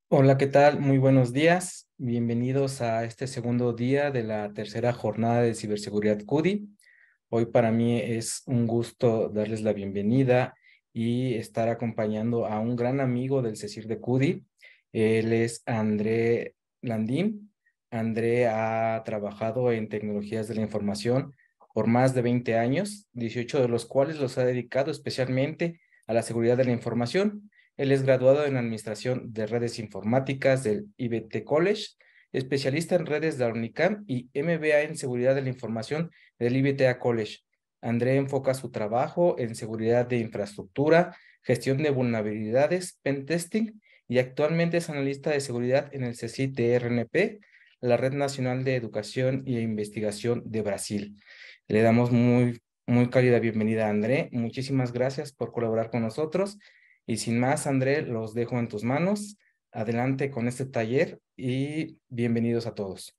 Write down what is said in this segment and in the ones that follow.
Hola, ¿qué tal? Muy buenos días. Bienvenidos a este segundo día de la tercera jornada de ciberseguridad CUDI. Hoy para mí es un gusto darles la bienvenida y estar acompañando a un gran amigo del CECIR de CUDI. Él es André Landim. André ha trabajado en tecnologías de la información por más de 20 años, 18 de los cuales los ha dedicado especialmente a la seguridad de la información. Él es graduado en Administración de Redes Informáticas del IBT College, especialista en redes de la UNICAM y MBA en Seguridad de la Información del IBTA College. André enfoca su trabajo en seguridad de infraestructura, gestión de vulnerabilidades, pen testing y actualmente es analista de seguridad en el CCIT-RNP, la Red Nacional de Educación e Investigación de Brasil. Le damos muy cálida bienvenida a André. Muchísimas gracias por colaborar con nosotros. Y sin más, André, los dejo en tus manos. Adelante con este taller y bienvenidos a todos.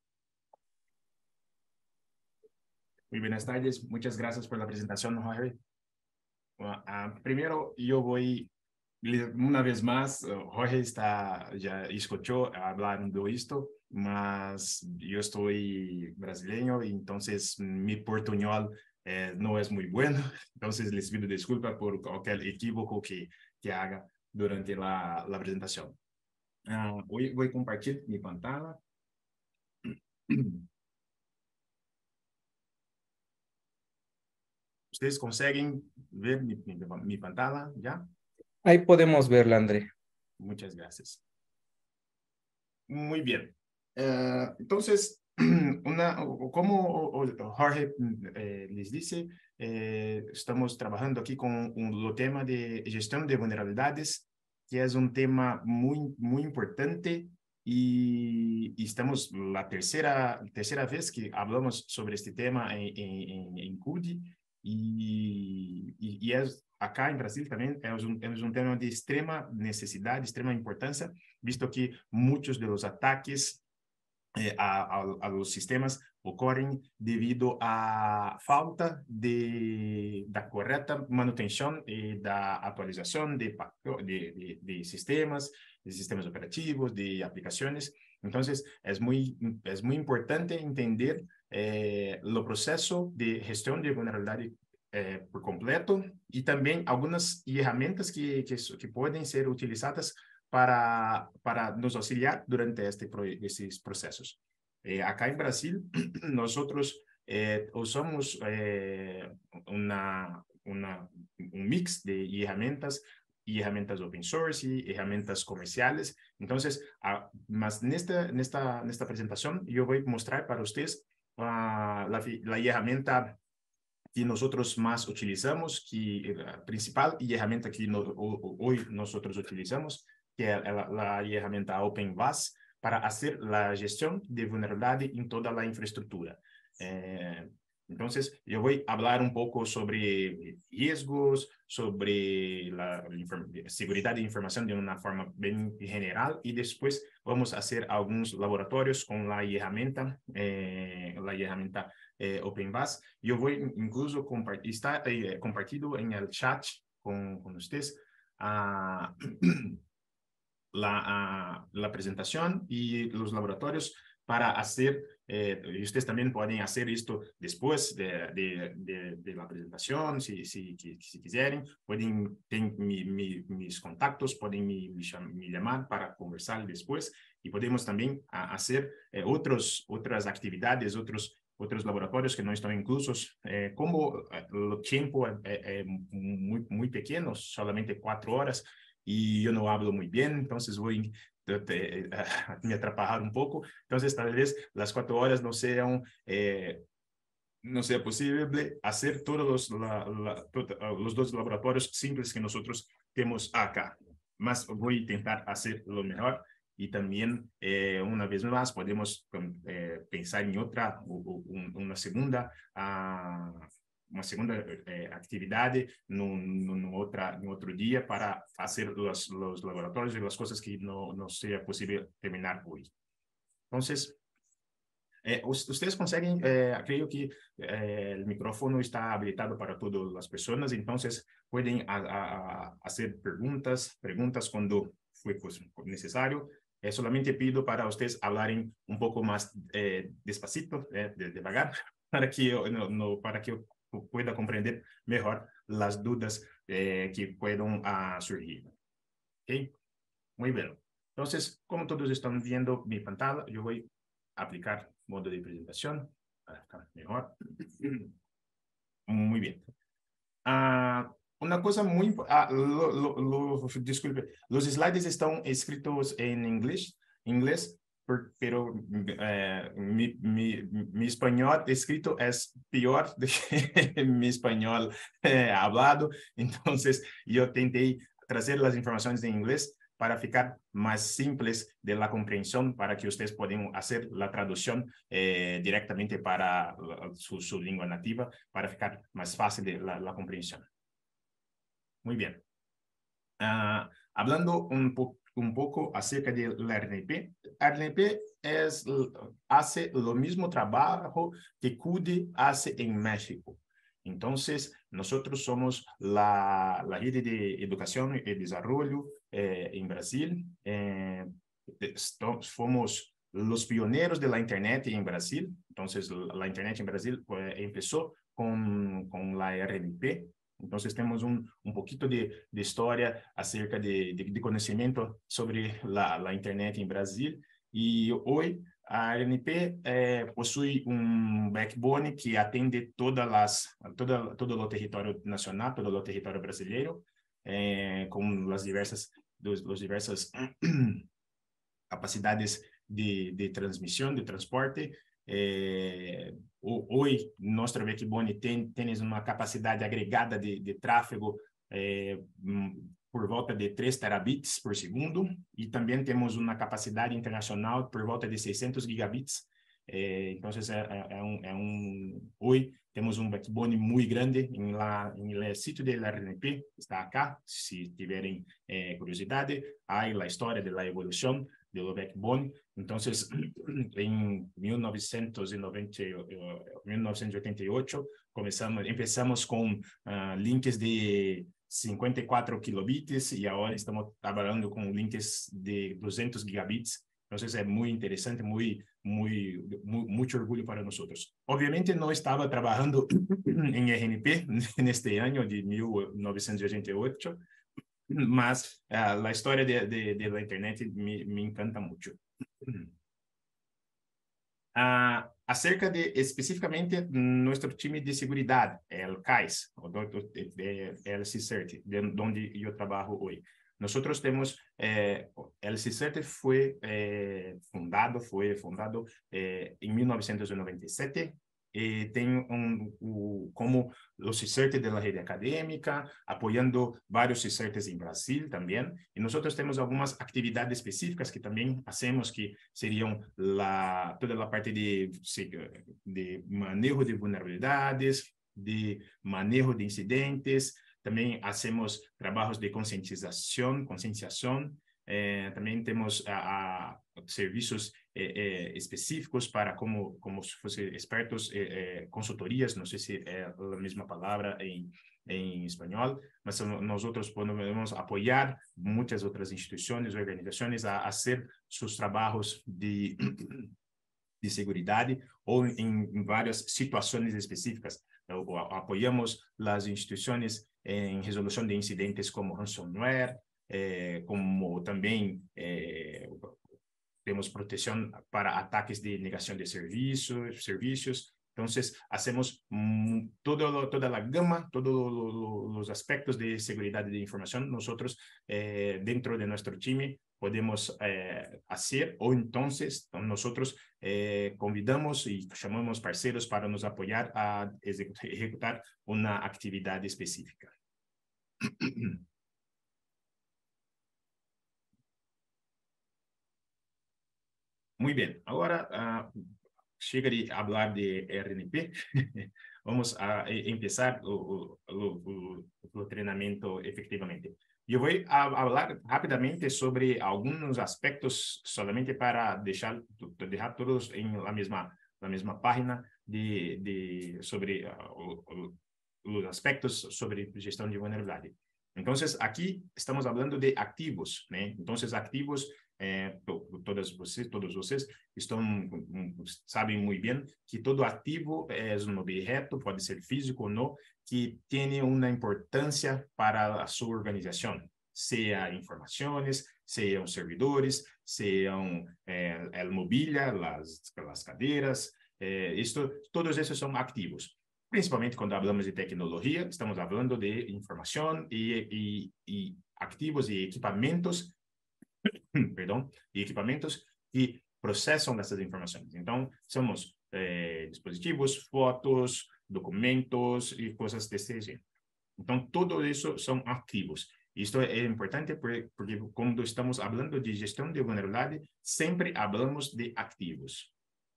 Muy buenas tardes, muchas gracias por la presentación, Jorge. Primero, yo voy, una vez más, Jorge ya escuchó hablar de esto, mas yo soy brasileño y entonces mi portuñol no es muy bueno, entonces les pido disculpas por cualquier equívoco que haga durante la presentación. Hoy voy a compartir mi pantalla. ¿Ustedes conseguem ver mi pantalla ya? Ahí podemos verla, André. Muchas gracias. Muy bien. Entonces, como Jorge les dice, estamos trabajando aquí con el tema de gestión de vulnerabilidades, que es un tema muy importante y estamos la tercera vez que hablamos sobre este tema en CUDI y es acá en Brasil también es un tema de extrema necesidad, de extrema importancia, visto que muchos de los ataques a los sistemas ocorrem devido à falta da correta manutenção e da atualização de sistemas operativos, de aplicações. Então, é muito importante entender o processo de gestão de vulnerabilidade por completo e também algumas ferramentas que podem ser utilizadas para nos auxiliar durante esses processos. Acá em Brasil, nós usamos um mix de ferramentas open source e ferramentas comerciais. Então, mas nesta apresentação, eu vou mostrar para vocês a ferramenta que nosotros más utilizamos, que la principal herramienta que hoy nosotros utilizamos, que es la herramienta OpenVAS, para hacer la gestión de vulnerabilidad en toda la infraestructura. Entonces, yo voy a hablar un poco sobre riesgos, sobre la seguridad de información de una forma bien general y después vamos a hacer algunos laboratorios con la herramienta OpenVAS. Eu vou incluso está compartido en el chat con ustedes la presentación y los laboratorios para hacer, y ustedes también pueden hacer esto después de la presentación, si quieren, pueden tener mis contactos, pueden me llamar para conversar después y podemos también hacer otras actividades, otros laboratorios que no están inclusos, como el tiempo es muy pequeño, solamente 4 horas, y yo no hablo muy bien, entonces voy a me atrapalhar un poco. Entonces, tal vez las 4 horas no sea posible hacer todos los 2 laboratorios simples que nosotros tenemos acá. Mas voy a intentar hacer lo mejor. Y también, una vez más, podemos pensar en una segunda actividad en otro día para hacer los laboratorios y las cosas que no sea posible terminar hoy. Entonces, ustedes conseguem, creio que o microfone está habilitado para todas as pessoas, então podem fazer perguntas quando for necessário. Solamente pido para ustedes hablarem un poco más despacito, devagar, para que para que yo pueda comprender mejor las dudas que puedan surgir. ¿Ok? Muy bien. Entonces, como todos están viendo mi pantalla, yo voy a aplicar modo de presentación para estar mejor. Muy bien. Una cosa muy importante, disculpe, los slides están escritos en inglés, pero mi español escrito es peor de que mi español hablado, entonces yo intenté trazer las informaciones en inglés para ficar más simples de la comprensión, para que ustedes puedan hacer la traducción directamente para su lengua nativa, para ficar más fácil de la comprensión. Muy bien. Hablando un poco acerca de la RNP. RNP hace lo mismo trabajo que CUDI hace en México. Entonces, nosotros somos la red de educación y desarrollo en Brasil. Fomos los pioneros de la Internet en Brasil. Entonces, la Internet en Brasil empezó con la RNP. Entonces, temos poquito de história acerca de conhecimento sobre a internet em Brasil. E hoje, a RNP possui backbone que atende todo o território nacional, todo o território brasileiro, com as diversas capacidades de transmissão, de transporte. Hoje, nosso backbone tem uma capacidade agregada de tráfego por volta de 3 terabits por segundo, e também temos uma capacidade internacional por volta de 600 gigabits. Então, hoje temos backbone muito grande em sítio da RNP, está acá, se tiverem curiosidade, há a história da evolução do backbone. Então, em 1988, empezamos com links de 54 kilobits e agora estamos trabalhando com links de 200 gigabits. Então, é muito interessante, muito orgulho para nós. Obviamente, não estava trabalhando em RNP neste ano de 1988, mas a história da internet me encanta muito. Acerca de especificamente nosso time de segurança, o CAIS, o LC-CERT, onde eu trabalho hoje. Nós temos, o LC-CERT foi fundado em 1997, e tem como os CICERT da rede acadêmica, apoiando vários CICERTs em Brasil também, e nós temos algumas atividades específicas que também fazemos, que seriam toda a parte de manejo de vulnerabilidades, de manejo de incidentes, também fazemos trabalhos de conscientização, também temos serviços específicos para como se fossem expertos, consultorias, não sei se é a mesma palavra em espanhol, mas nós podemos apoiar muitas outras instituições, organizações a fazer seus trabalhos de seguridade ou em várias situações específicas. Apoiamos as instituições em resolução de incidentes como ransomware, como também temos proteção para ataques de negação de serviços. Então, hacemos toda a gama, todos os aspectos de segurança de informação. Nós, dentro de nosso time, podemos fazer, ou então, nós convidamos e chamamos parceiros para nos apoiar a executar uma atividade específica. Muy bien, ahora chega de falar de RNP, vamos a empezar o treinamento efectivamente. Eu vou falar rapidamente sobre alguns aspectos, solamente para deixar todos em la mesma página sobre os aspectos sobre gestão de vulnerabilidade. Então, aqui estamos falando de ativos, né? Então, ativos todos vocês sabem muito bem que todo ativo é um objeto, pode ser físico ou não, que tem uma importância para a sua organização, seja informações, sejam servidores, sejam mobília, as cadeiras, todos esses são ativos. Principalmente quando falamos de tecnologia, estamos falando de informação e ativos e equipamentos, perdão, e equipamentos que processam essas informações. Então, somos dispositivos, fotos, documentos e coisas desse jeito. Então, tudo isso são ativos. Isto é importante porque quando estamos falando de gestão de vulnerabilidade, sempre falamos de ativos.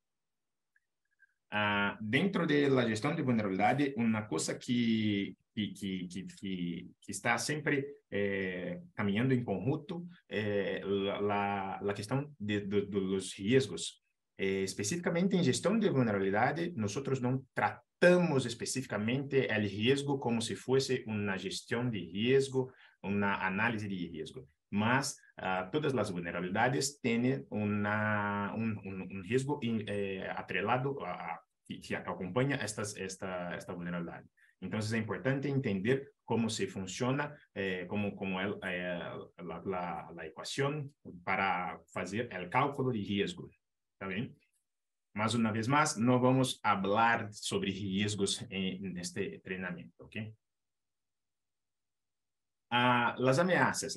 Dentro da gestão de vulnerabilidade, uma coisa que está sempre caminhando em conjunto é a questão dos riscos. Especificamente em gestão de vulnerabilidade, nós não tratamos especificamente o risco como se fosse uma gestão de risco, uma análise de risco. Mas todas as vulnerabilidades têm um risco atrelado que acompanha esta vulnerabilidade. Então, é importante entender como se funciona, como é a equação para fazer o cálculo de risco. ¿Está bem? Mas, uma vez mais, não vamos falar sobre riscos neste treinamento, ¿ok? Las amenazas.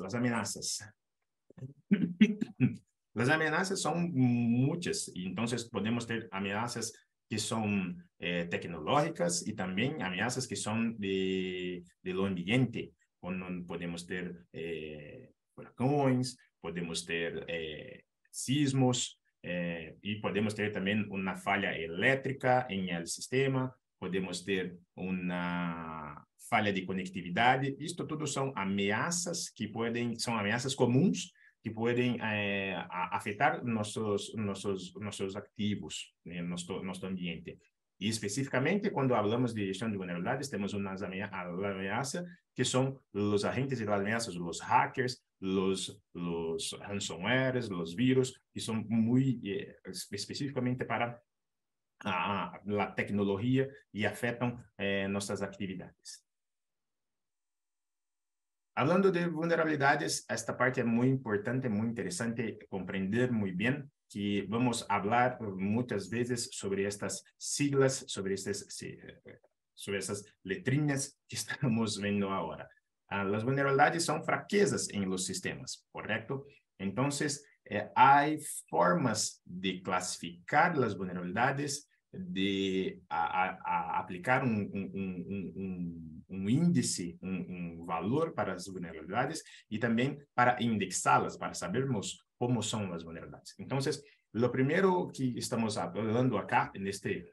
Las amenazas são muitas, então podemos ter ameaças que são tecnológicas e também ameaças que são do ambiente. Podemos ter furacões, podemos ter sismos, e podemos ter também uma falha elétrica em el sistema, podemos ter uma falha de conectividade. Isto tudo são ameaças são ameaças comuns que podem afetar nossos ativos, nosso ambiente. E especificamente, quando falamos de gestão de vulnerabilidades, temos umas ameaças que são os agentes de ameaças, os hackers, os ransomwares, os vírus, que são muito especificamente para a tecnologia e afetam nossas atividades. Falando de vulnerabilidades, esta parte é muito importante, muito interessante compreender muito bem, que vamos falar muitas vezes sobre estas siglas, sobre essas letrinhas que estamos vendo agora. As vulnerabilidades são fraquezas em los sistemas, correto? Então, há formas de classificar as vulnerabilidades, de aplicar um índice, um valor para as vulnerabilidades e também para indexá-las, para sabermos como são as vulnerabilidades. Então, o primeiro que estamos falando acá, neste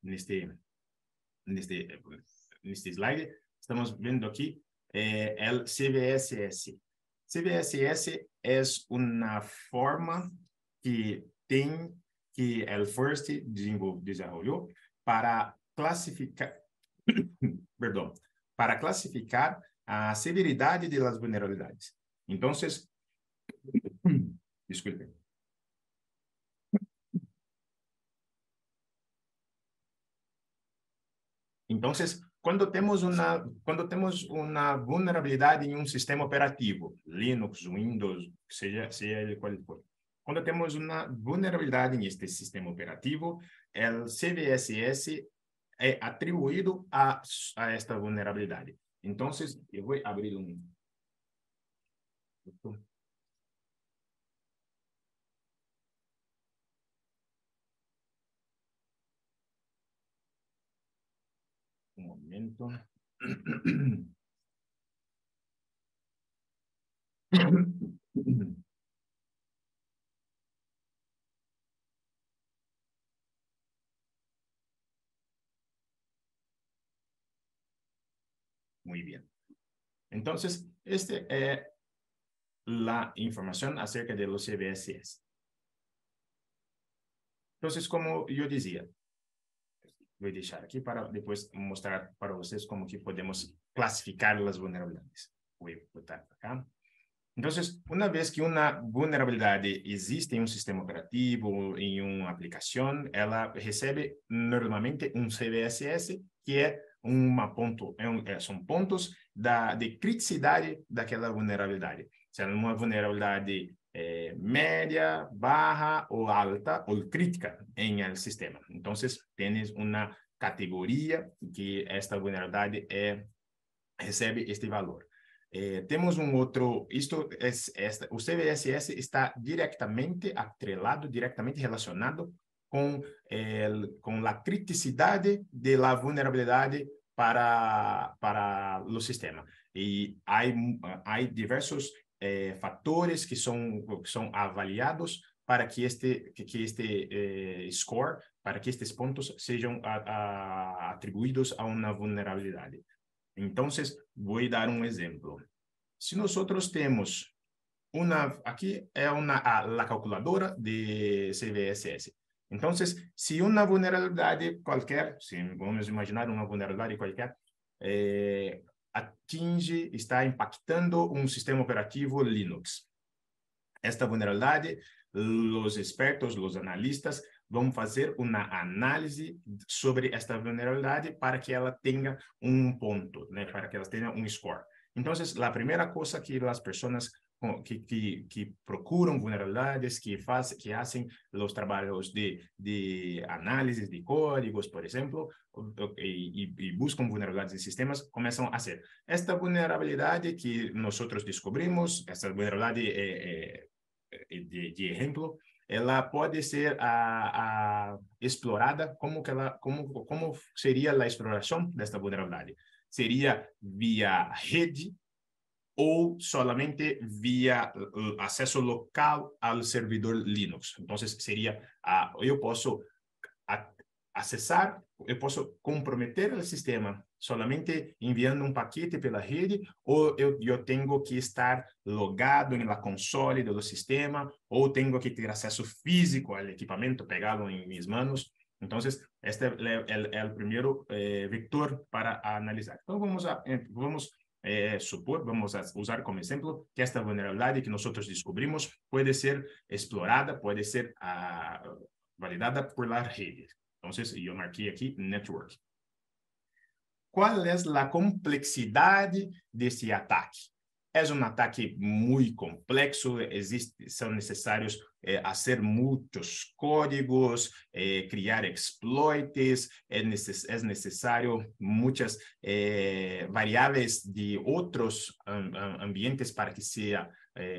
slide, estamos vendo aqui, é o CVSS. CVSS é uma forma que o FIRST desenvolveu para classificar, perdão, para classificar a severidade das vulnerabilidades. Então, desculpe. Então, quando temos uma vulnerabilidade em um sistema operativo, Linux, Windows, seja ele qual for, quando temos uma vulnerabilidade neste sistema operativo, o CVSS é atribuído a esta vulnerabilidade. Então, eu vou abrir momento. Muy bien. Entonces, esta es la información acerca de los CVSS. Entonces, como yo decía, voy a dejar aquí para después mostrar para ustedes cómo que podemos clasificar las vulnerabilidades. Voy a botar acá. Entonces, una vez que una vulnerabilidad existe en un sistema operativo, en una aplicación, ela recebe normalmente un CVSS, que é são pontos de criticidade daquela vulnerabilidade. Se é uma vulnerabilidade média, barra ou alta ou crítica em el sistema. Então, tienes uma categoria que esta vulnerabilidade recebe este valor. Temos outro, o CVSS está diretamente atrelado, diretamente relacionado com a criticidade da vulnerabilidade para o sistema. E há diversos fatores que são avaliados para que este score, para que estes pontos sejam atribuídos a uma vulnerabilidade. Então, vou dar um exemplo. Se nós temos aqui é a calculadora de CVSS. Então, se uma vulnerabilidade qualquer, vamos imaginar uma vulnerabilidade qualquer, está impactando um sistema operativo Linux. Esta vulnerabilidade, os expertos, os analistas, vão fazer uma análise sobre esta vulnerabilidade para que ela tenha um ponto, né? Para que ela tenha um score. Então, a primeira coisa que as pessoas que procuram vulnerabilidades, que fazem os trabalhos de análise de códigos, por exemplo, e buscam vulnerabilidades em sistemas, começam a fazer. Esta vulnerabilidade que nós descobrimos, essa vulnerabilidade de exemplo, ela pode ser explorada. Como seria a exploração desta vulnerabilidade? Seria via rede ou solamente via acesso local ao servidor Linux. Então, seria, eu posso acessar, eu posso comprometer o sistema solamente enviando um paquete pela rede, ou eu tenho que estar logado na console do sistema, ou tenho que ter acesso físico ao equipamento, pegá-lo em minhas mãos. Então, este é o primeiro vector para analisar. Então, vamos supor, vamos usar como exemplo que esta vulnerabilidade que nós descobrimos pode ser explorada, pode ser validada por la rede. Então, eu marquei aqui network. Qual é a complexidade desse ataque? É um ataque muito complexo, são necessários fazer muitos códigos, criar exploits, é necessário muitas variáveis de outros ambientes para que seja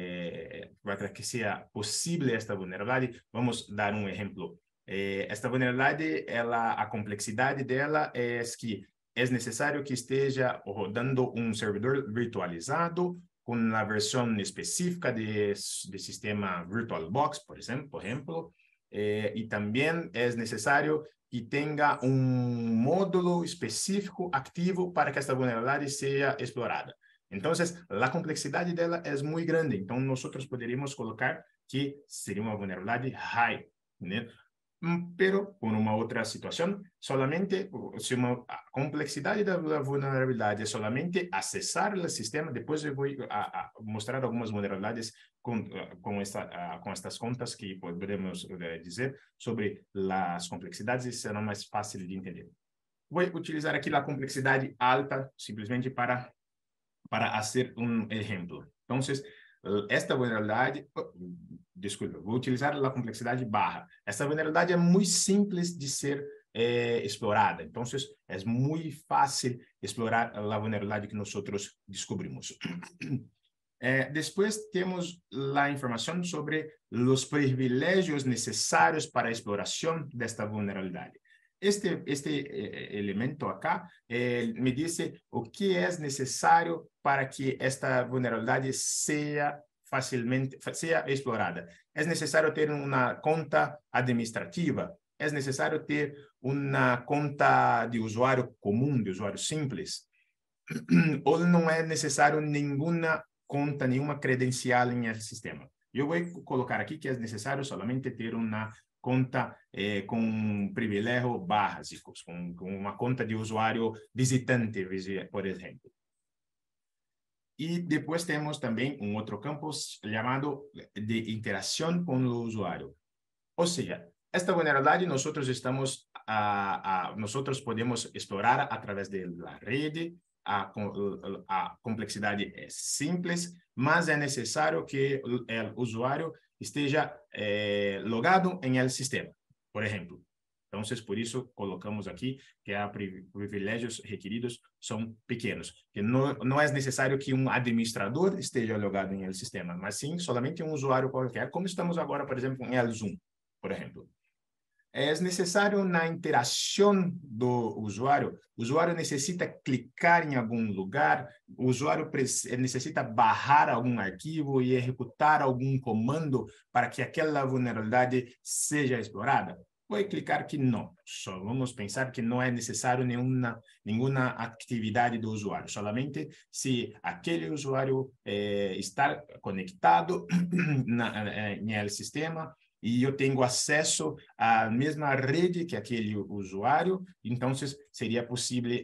possível esta vulnerabilidade. Vamos dar um exemplo. Esta vulnerabilidade, a complexidade dela é que é necessário que esteja rodando um servidor virtualizado com a versão específica de sistema VirtualBox, por exemplo, e também é necessário que tenha um módulo específico ativo para que esta vulnerabilidade seja explorada. Então, a complexidade dela é muito grande. Então, nós poderíamos colocar que seria uma vulnerabilidade high, né? Pero por uma outra situação, solamente se a complexidade da vulnerabilidade é solamente acessar o sistema. Depois eu vou mostrar algumas vulnerabilidades com estas contas que podemos dizer sobre as complexidades e serão mais fáceis de entender. Vou utilizar aqui a complexidade alta simplesmente para fazer um exemplo. Então, esta vulnerabilidade, desculpa, vou utilizar a complexidade barra. Esta vulnerabilidade é muito simples de ser explorada. Então, é muito fácil explorar a vulnerabilidade que nós descobrimos. Depois temos a informação sobre os privilégios necessários para a exploração desta vulnerabilidade. Este elemento acá me diz o que é necessário para que esta vulnerabilidade seja explorada. É necessário ter uma conta administrativa, é necessário ter uma conta de usuário comum, de usuário simples, ou não é necessário nenhuma conta, nenhuma credencial em sistema. Eu vou colocar aqui que é necessário somente ter uma conta com privilégios básicos, com uma conta de usuário visitante, por exemplo. Y después tenemos también un otro campo llamado de interacción con el usuario. O sea, esta vulnerabilidad nosotros podemos explorar a través de la red. A complexidad es simple, mas es necesario que el usuario esté logado en el sistema, por ejemplo. Entonces, por eso colocamos aquí que los privilegios requeridos son pequeños, que no es necesario que un administrador esté logado en el sistema, mas sim solamente un usuario cualquier, como estamos ahora, por ejemplo, en el Zoom, por ejemplo. Es necesario una interacción del usuario. El usuario necesita clicar en algún lugar, el usuario necesita bajar algún arquivo y ejecutar algún comando para que aquella vulnerabilidad sea explorada. Voy a clicar que no. Só vamos pensar que no es necesario ninguna actividad del usuario. Solamente si aquel usuario está conectado en el sistema e eu tenho acesso à mesma rede que aquele usuário, então seria possível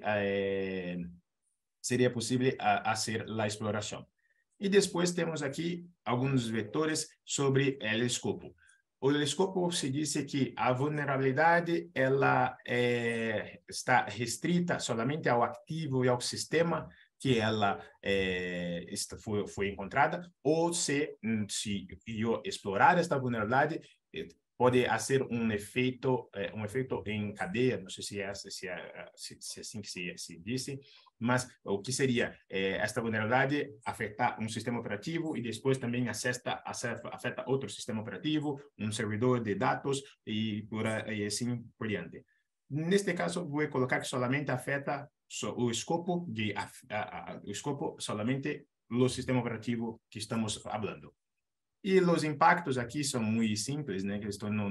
fazer a exploração. E depois temos aqui alguns vetores sobre o escopo. O escopo se diz que a vulnerabilidade ela está restrita somente ao ativo e ao sistema que ela foi encontrada, ou se eu explorar esta vulnerabilidade, pode fazer um efeito em cadeia, não sei se é assim que se disse, mas o que seria esta vulnerabilidade afetar um sistema operativo e depois também afeta outro sistema operativo, um servidor de dados e assim por diante. Neste caso, vou colocar que solamente afeta o escopo solamente o sistema operativo que estamos falando. E os impactos aqui são muito simples, né? Que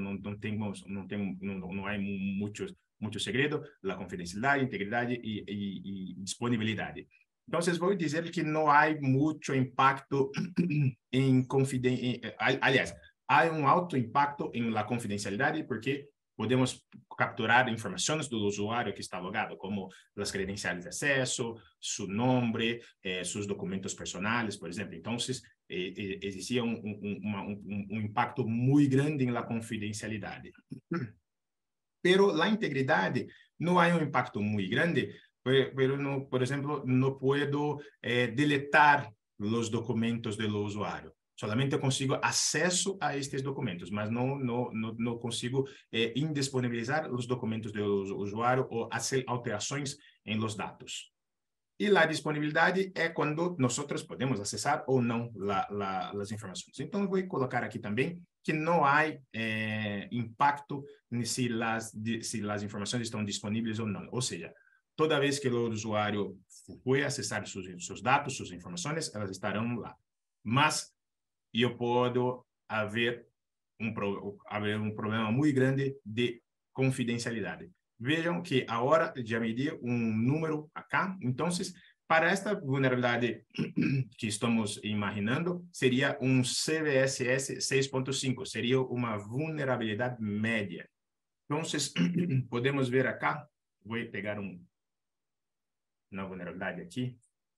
não há muito segredo, a confidencialidade, integridade e disponibilidade. Então, vou dizer que não há muito impacto em confidencialidade. Aliás, há alto impacto em la confidencialidade porque podemos capturar informações do usuário que está logado, como as credenciais de acesso, seu nome, seus documentos personais, por exemplo. Então, existia um impacto muito grande na confidencialidade. Pero la integridade não há impacto muito grande, por exemplo, não puedo deletar os documentos do usuário. Solamente consigo acesso a estes documentos, mas não consigo indisponibilizar os documentos do usuário ou fazer alterações em los dados. E a disponibilidade é quando nós podemos acessar ou não as informações. Então, vou colocar aqui também que não há impacto se as informações estão disponíveis ou não. Ou seja, toda vez que o usuário for acessar seus dados, suas informações, elas estarão lá. Mas eu posso haver um problema muito grande de confidencialidade. Vejam que agora já me deu um número acá. Então, para esta vulnerabilidade que estamos imaginando, seria um CVSS 6.5. Seria uma vulnerabilidade média. Então, podemos ver acá. Vou pegar uma vulnerabilidade aqui.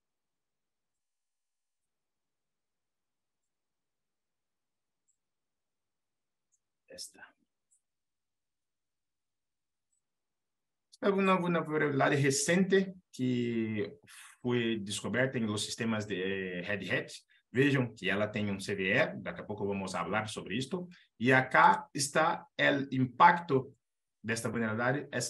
Esta é uma vulnerabilidade recente que foi descoberta em los sistemas de Red Hat. Vejam que ela tem um CVE, daqui a pouco vamos falar sobre isto. E acá está o impacto desta vulnerabilidade, é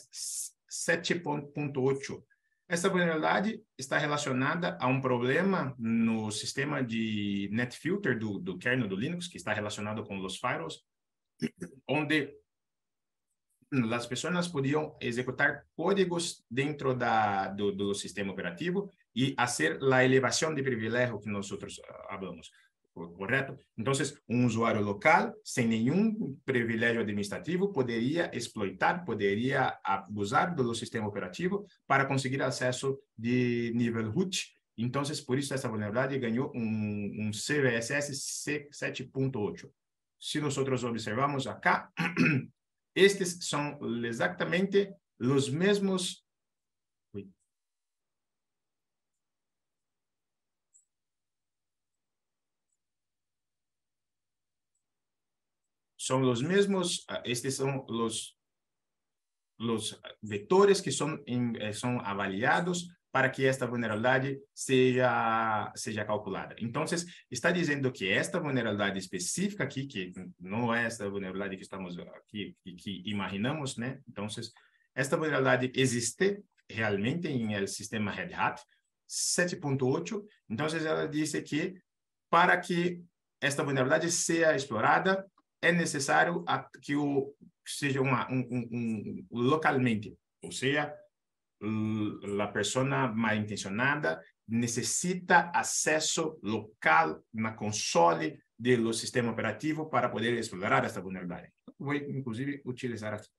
7.8. Essa vulnerabilidade está relacionada a um problema no sistema de NetFilter do kernel do Linux, que está relacionado com os firewalls, onde as pessoas podiam executar códigos dentro do sistema operativo e fazer a elevação de privilégio que nós falamos, correto? Então, usuário local, sem nenhum privilégio administrativo, poderia exploitar, poderia abusar do sistema operativo para conseguir acesso de nível root. Então, por isso, essa vulnerabilidade ganhou um CVSS 7.8. Se nós observamos acá, estes são exatamente os mesmos. son los mismos, estos son los vetores que son avaliados para que esta vulnerabilidade seja calculada. Então, está dizendo que esta vulnerabilidade específica aqui, que não é esta vulnerabilidade que estamos aqui, que imaginamos, né? Então, esta vulnerabilidade existe realmente em el sistema Red Hat 7.8. Então, ela disse que para que esta vulnerabilidade seja explorada, é necessário que seja localmente, ou seja, a pessoa mal intencionada necessita acesso local na console do sistema operativo para poder explorar esta vulnerabilidade. Vou, inclusive, utilizar aqui.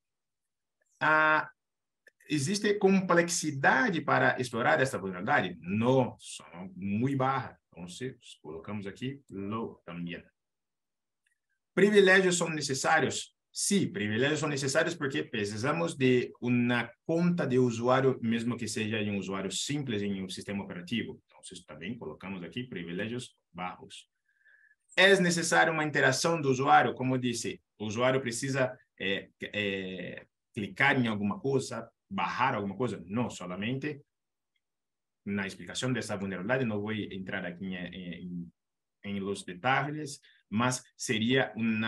Existe complexidade para explorar esta vulnerabilidade? Não, são muito baixas. Então, colocamos aqui low também. Privilégios são necessários? Sim, privilégios são necessários porque precisamos de uma conta de usuário, mesmo que seja um usuário simples em um sistema operativo. Então, também colocamos aqui privilégios baixos. É necessário uma interação do usuário? Como disse, o usuário precisa clicar em alguma coisa, bajar alguma coisa? Não, solamente na explicação dessa vulnerabilidade, não vou entrar aqui em los detalhes, mas seria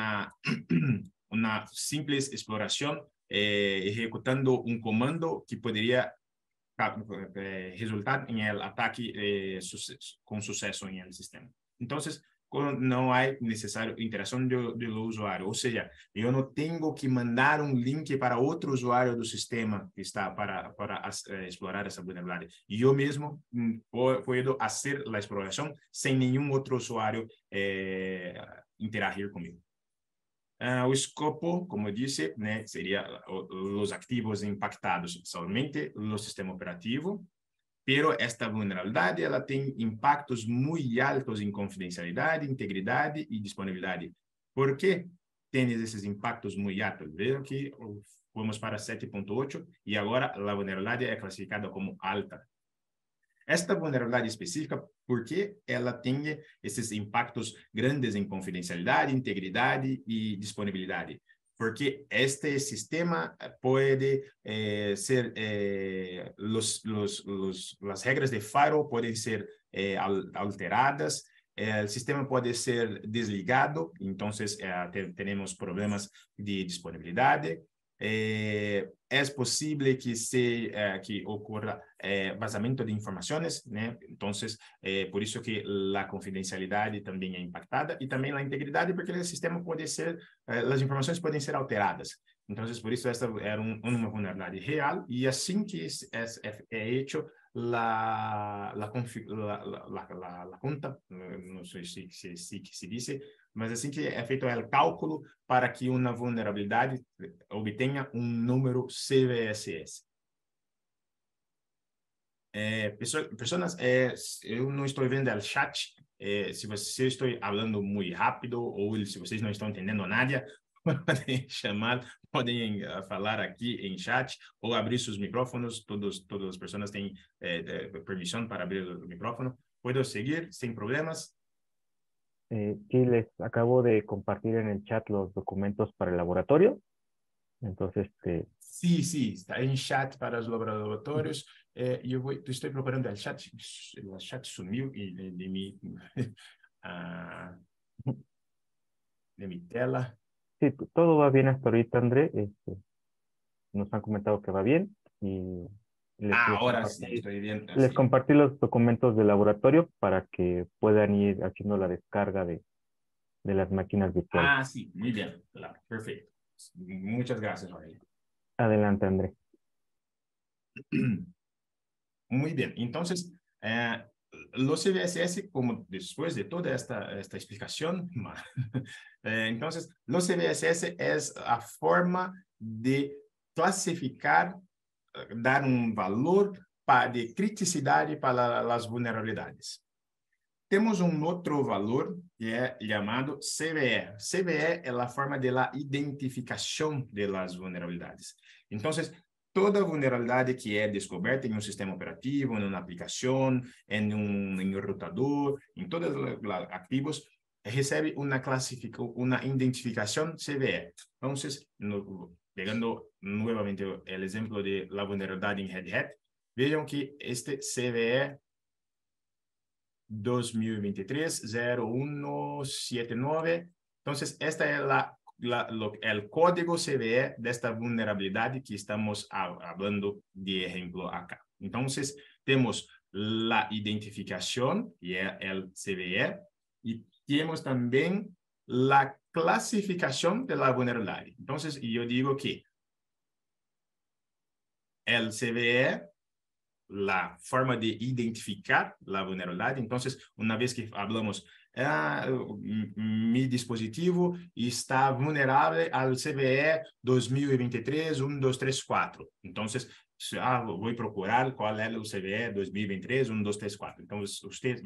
uma simples exploração executando um comando que poderia resultar em ataque com sucesso em el sistema. Então, não há necessário interação do usuário, ou seja, eu não tenho que mandar um link para outro usuário do sistema que está para explorar essa vulnerabilidade. E eu mesmo posso fazer a exploração sem nenhum outro usuário interagir comigo. O escopo, como eu disse, né, seria os ativos impactados somente no sistema operativo. Pero esta vulnerabilidade ela tem impactos muito altos em confidencialidade, integridade e disponibilidade. Por que tem esses impactos muito altos? Veja que fomos para 7.8 e agora a vulnerabilidade é classificada como alta. Esta vulnerabilidade específica, por que ela tem esses impactos grandes em confidencialidade, integridade e disponibilidade? Porque este sistema pode ser, as regras de firewall podem ser alteradas, o sistema pode ser desligado, então temos problemas de disponibilidade. É possível que ocorra vazamento de informações, né? Então, por isso que a confidencialidade também é impactada e também a integridade, porque o sistema pode ser, as informações podem ser alteradas. Então, por isso esta era uma vulnerabilidade real e assim que é hecho la conta, não sei se diz, mas assim que é feito o cálculo para que uma vulnerabilidade obtenha um número CVSS. Pessoas, eu não estou vendo o chat, se eu estou falando muito rápido ou se vocês não estão entendendo nada, podem chamar, podem falar aqui em chat ou abrir seus micrófonos, todas as pessoas têm permissão para abrir o micrófono. Posso seguir sem problemas? Sí, les acabo de compartir en el chat los documentos para el laboratorio. Entonces, Sí, está en chat para los laboratorios. Estoy preparando el chat sumió de mi tela. Sí, todo va bien hasta ahorita, André. Nos han comentado que va bien y ahora sí, estoy bien. Les compartí los documentos del laboratorio para que puedan ir haciendo la descarga de las máquinas virtuales. Sí, muy bien, claro, perfecto. Muchas gracias, Jorge. Adelante, André. Muy bien, entonces, los CVSS, como después de toda esta explicación, entonces, los CVSS es la forma de clasificar, dar un valor de criticidade para as vulnerabilidades. Temos outro valor que é chamado CVE. CVE é a forma de la identificação de las vulnerabilidades. Então, toda vulnerabilidade que é descoberta em um sistema operativo, em uma aplicação, em um enrutador, em todos os ativos, recibe una identificación CVE. Entonces, pegando nuevamente el ejemplo de la vulnerabilidad en Red Hat, vean que este CVE 2023-0179, entonces esta es el código CVE de esta vulnerabilidad que estamos hablando de ejemplo acá. Entonces, tenemos la identificación, y es el CVE, y tenemos también la clasificación de la vulnerabilidad. Entonces, yo digo que el CVE, la forma de identificar la vulnerabilidad. Entonces, una vez que hablamos, mi dispositivo está vulnerable al CVE 2023-1234. Entonces, voy a procurar cuál es el CVE 2023-1234. Entonces, usted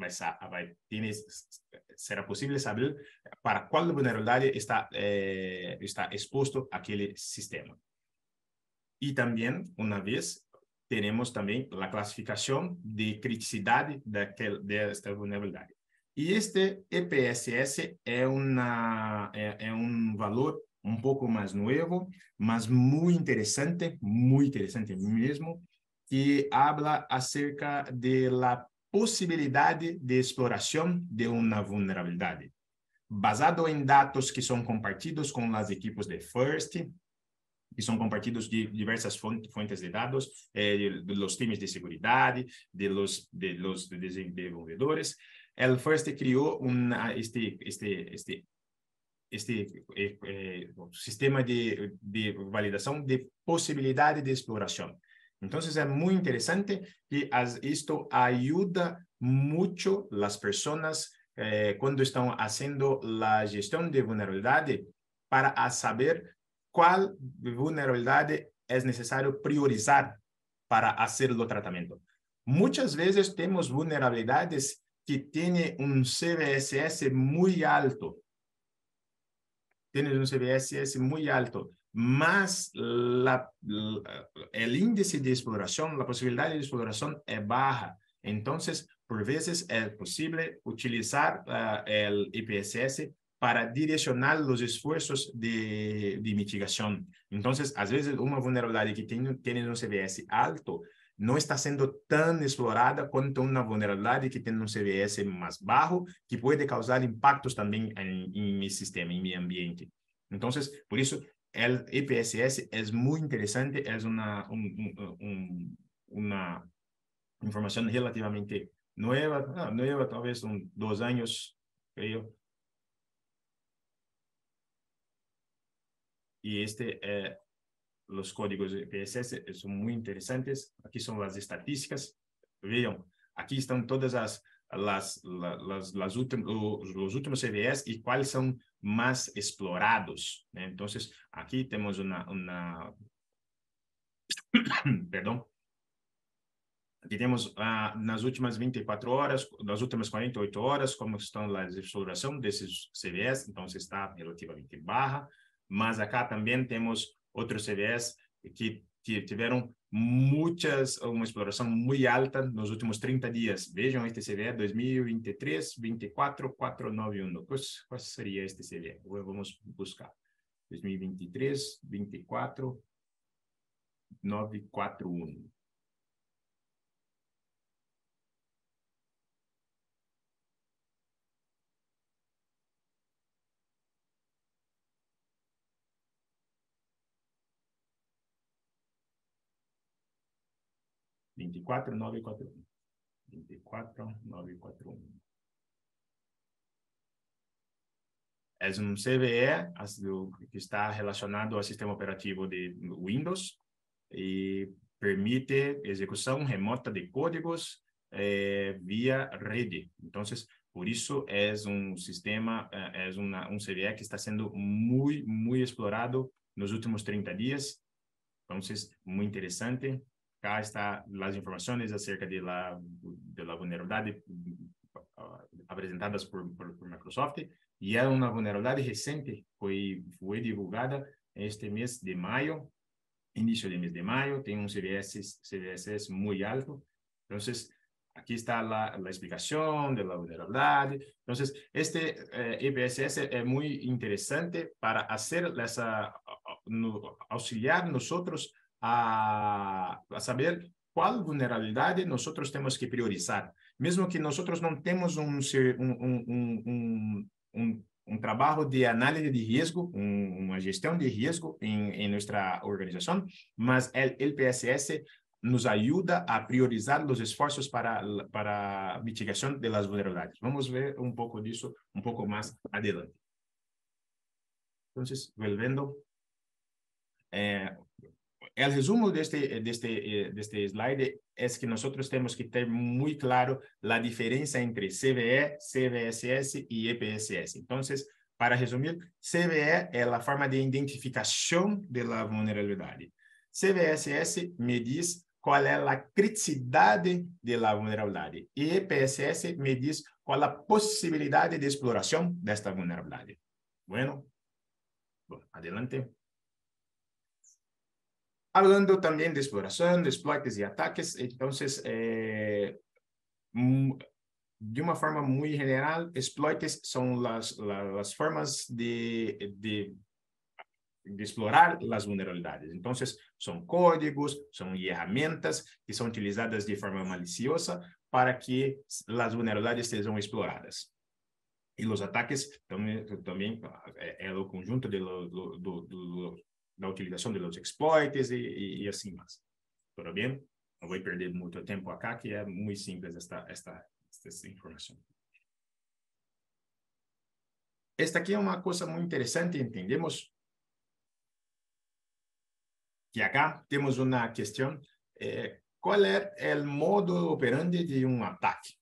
será posible saber para cuál vulnerabilidad está expuesto aquel sistema. Y también, una vez, tenemos también la clasificación de criticidad de esta vulnerabilidad. Y este EPSS es un valor un poco más nuevo, mas muy interesante mismo, que habla acerca de la posibilidad de exploración de una vulnerabilidad, basado en datos que son compartidos con los equipos de FIRST, que são compartidos de diversas fontes de dados, de los times de seguridad, de los desenvolvedores. El FIRST criou este sistema de validação de possibilidade de exploração. Então, é muito interessante que esto ajuda muito as pessoas quando estão fazendo a gestão de vulnerabilidade para saber qual vulnerabilidade é necessário priorizar para fazer o tratamento. Muitas vezes temos vulnerabilidades que têm CVSS muito alto. Tienes un CVSS muy alto, más el índice de exploración, la posibilidad de exploración es baja. Entonces, por veces es posible utilizar el IPSS para direccionar los esfuerzos de mitigación. Entonces, a veces una vulnerabilidad que tiene un CVS alto no está siendo tan explorada cuanto una vulnerabilidad que tiene un CVS más bajo, que puede causar impactos también en mi sistema, en mi ambiente. Entonces, por eso el IPSS es muy interesante, es una información relativamente nueva, tal vez 2 años, creo. Y los códigos de IPSS son muy interesantes. Aquí son las estadísticas. Vean, aquí están todas los últimos CVEs y cuáles son más explorados. Entonces, aquí tenemos perdón. Aquí tenemos nas últimas 24 horas, nas últimas 48 horas, como estão a exploração desses CVEs. Então, está relativamente baja. Mas acá também temos outros CVEs que tiveram uma exploração muito alta nos últimos 30 dias. Vejam este CVE 2023-24-491. Qual seria este CVE? Vamos buscar. 2023-24-941. É um CVE que está relacionado ao sistema operativo de Windows e permite execução remota de códigos via rede. Então, por isso é um sistema, um CVE que está sendo muito explorado nos últimos 30 dias. Então, muito interessante. Acá está as informações acerca da vulnerabilidade apresentadas por Microsoft, e é uma vulnerabilidade recente, foi divulgada este mês de maio, início do mês de maio, tem um CVSS muito alto. Então, Aquí está la explicación de la vulnerabilidad. Entonces, este EPSS es muy interesante para hacer auxiliar nosotros a saber cuál vulnerabilidad nosotros tenemos que priorizar. Mesmo que nosotros no tenemos un trabajo de análisis de riesgo, una gestión de riesgo en nuestra organización, mas el PSS nos ayuda a priorizar los esfuerzos para mitigación de las vulnerabilidades. Vamos a ver un poco de eso un poco más adelante. Entonces, volviendo, el resumen de este slide es que nosotros tenemos que tener muy claro la diferencia entre CVE, CVSS y EPSS. Entonces, para resumir, CVE es la forma de identificación de la vulnerabilidad. CVSS me diz qual é a criticidade da vulnerabilidade. E EPSS me diz qual a possibilidade de exploração desta vulnerabilidade. Bueno, adelante. Hablando también de exploración, de exploits y ataques, entonces, de una forma muy general, exploits son las formas de explorar las vulnerabilidades. Entonces, son códigos, son herramientas que son utilizadas de forma maliciosa para que las vulnerabilidades sejam exploradas. Y los ataques también es el conjunto de la utilización de los exploits y así más. ¿Todo bien? No voy a perder mucho tiempo acá, que es muy simple esta información. Esta aquí es una cosa muy interesante, entendemos que acá tenemos una cuestión, ¿cuál es el modo operandi de un ataque?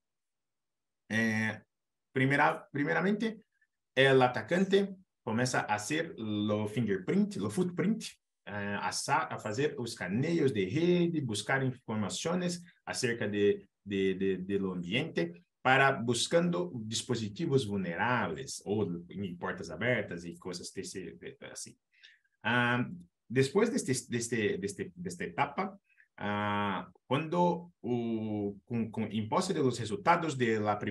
Primeramente, el atacante começa a hacer lo fingerprint, lo footprint, a fazer os escaneios de rede, buscar informações acerca do ambiente, para buscando dispositivos vulneráveis ou em portas abertas e coisas assim. Depois desta etapa, quando com imposto de los resultados de la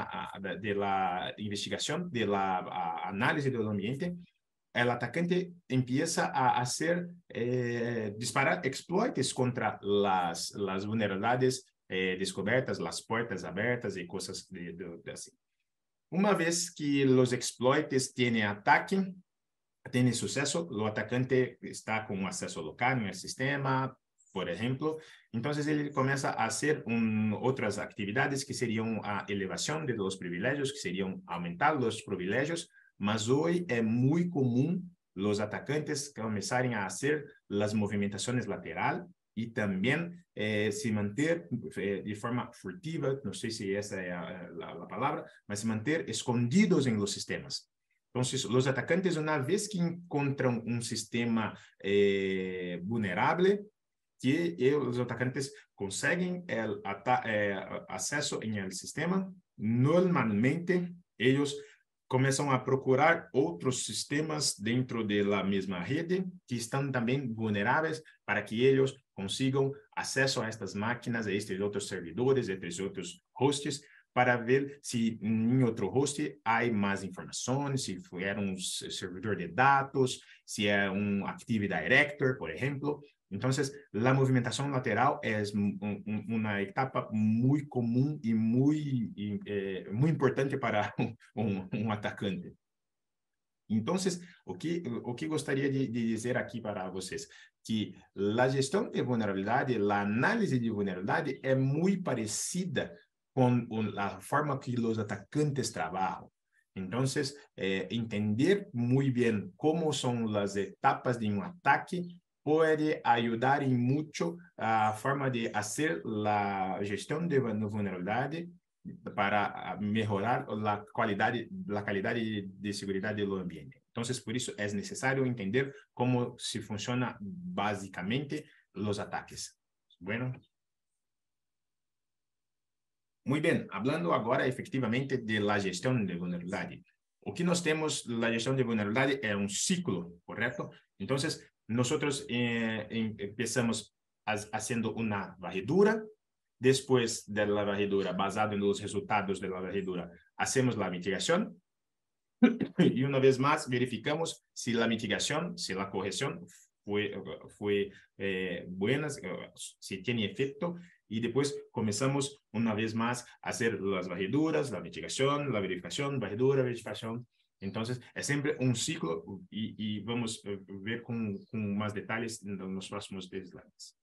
investigação, de la análise do ambiente, el atacante empieza a hacer, disparar exploits contra las vulnerabilidades descobertas, las puertas abertas y cosas así. Una vez que los exploits tienen ataque, tiene suceso, el atacante está con acceso local en el sistema, por ejemplo, entonces él comienza a hacer otras actividades que serían a elevación de los privilegios, que serían aumentar los privilegios, mas hoy es muy común los atacantes comenzarem a hacer las movimentaciones lateral y también se manter de forma furtiva, no sé si esa es la palabra, mas se manter escondidos en los sistemas. Entonces, los atacantes, una vez que encuentran un sistema vulnerable, que los atacantes consiguen el acceso en el sistema, normalmente ellos começam a procurar outros sistemas dentro da mesma rede que estão também vulneráveis para que eles consigam acesso a estas máquinas, a estes outros servidores, a estes outros hosts, para ver se em outro host há mais informações, se foi um servidor de dados, se é um Active Directory, por exemplo. Então, a movimentação lateral é uma etapa muito comum e muito importante para um atacante. Então, o que gostaria de dizer aqui para vocês? Que a gestão de vulnerabilidade, a análise de vulnerabilidade é muito parecida com a forma que os atacantes trabalham. Então, entender muito bem como são as etapas de um ataque pode ajudar em muito a forma de fazer a gestão de vulnerabilidade para melhorar a qualidade de segurança do ambiente. Então, por isso é necessário entender como se funciona basicamente os ataques. Bueno. Muito bem, falando agora efetivamente de la gestão de vulnerabilidade. O que nós temos, a gestão de vulnerabilidade é um ciclo, correto? Então, nós empezamos haciendo una varredura, Después de la varredura, basado en los resultados de la varredura, hacemos la mitigación. Y una vez más, verificamos si la mitigación, si la corrección fue buena, si tiene efecto. Y después comenzamos una vez más a hacer las varreduras, la mitigación, la verificación, varredura, verificación. Entonces, es siempre un ciclo y vamos a ver con más detalles en los próximos slides.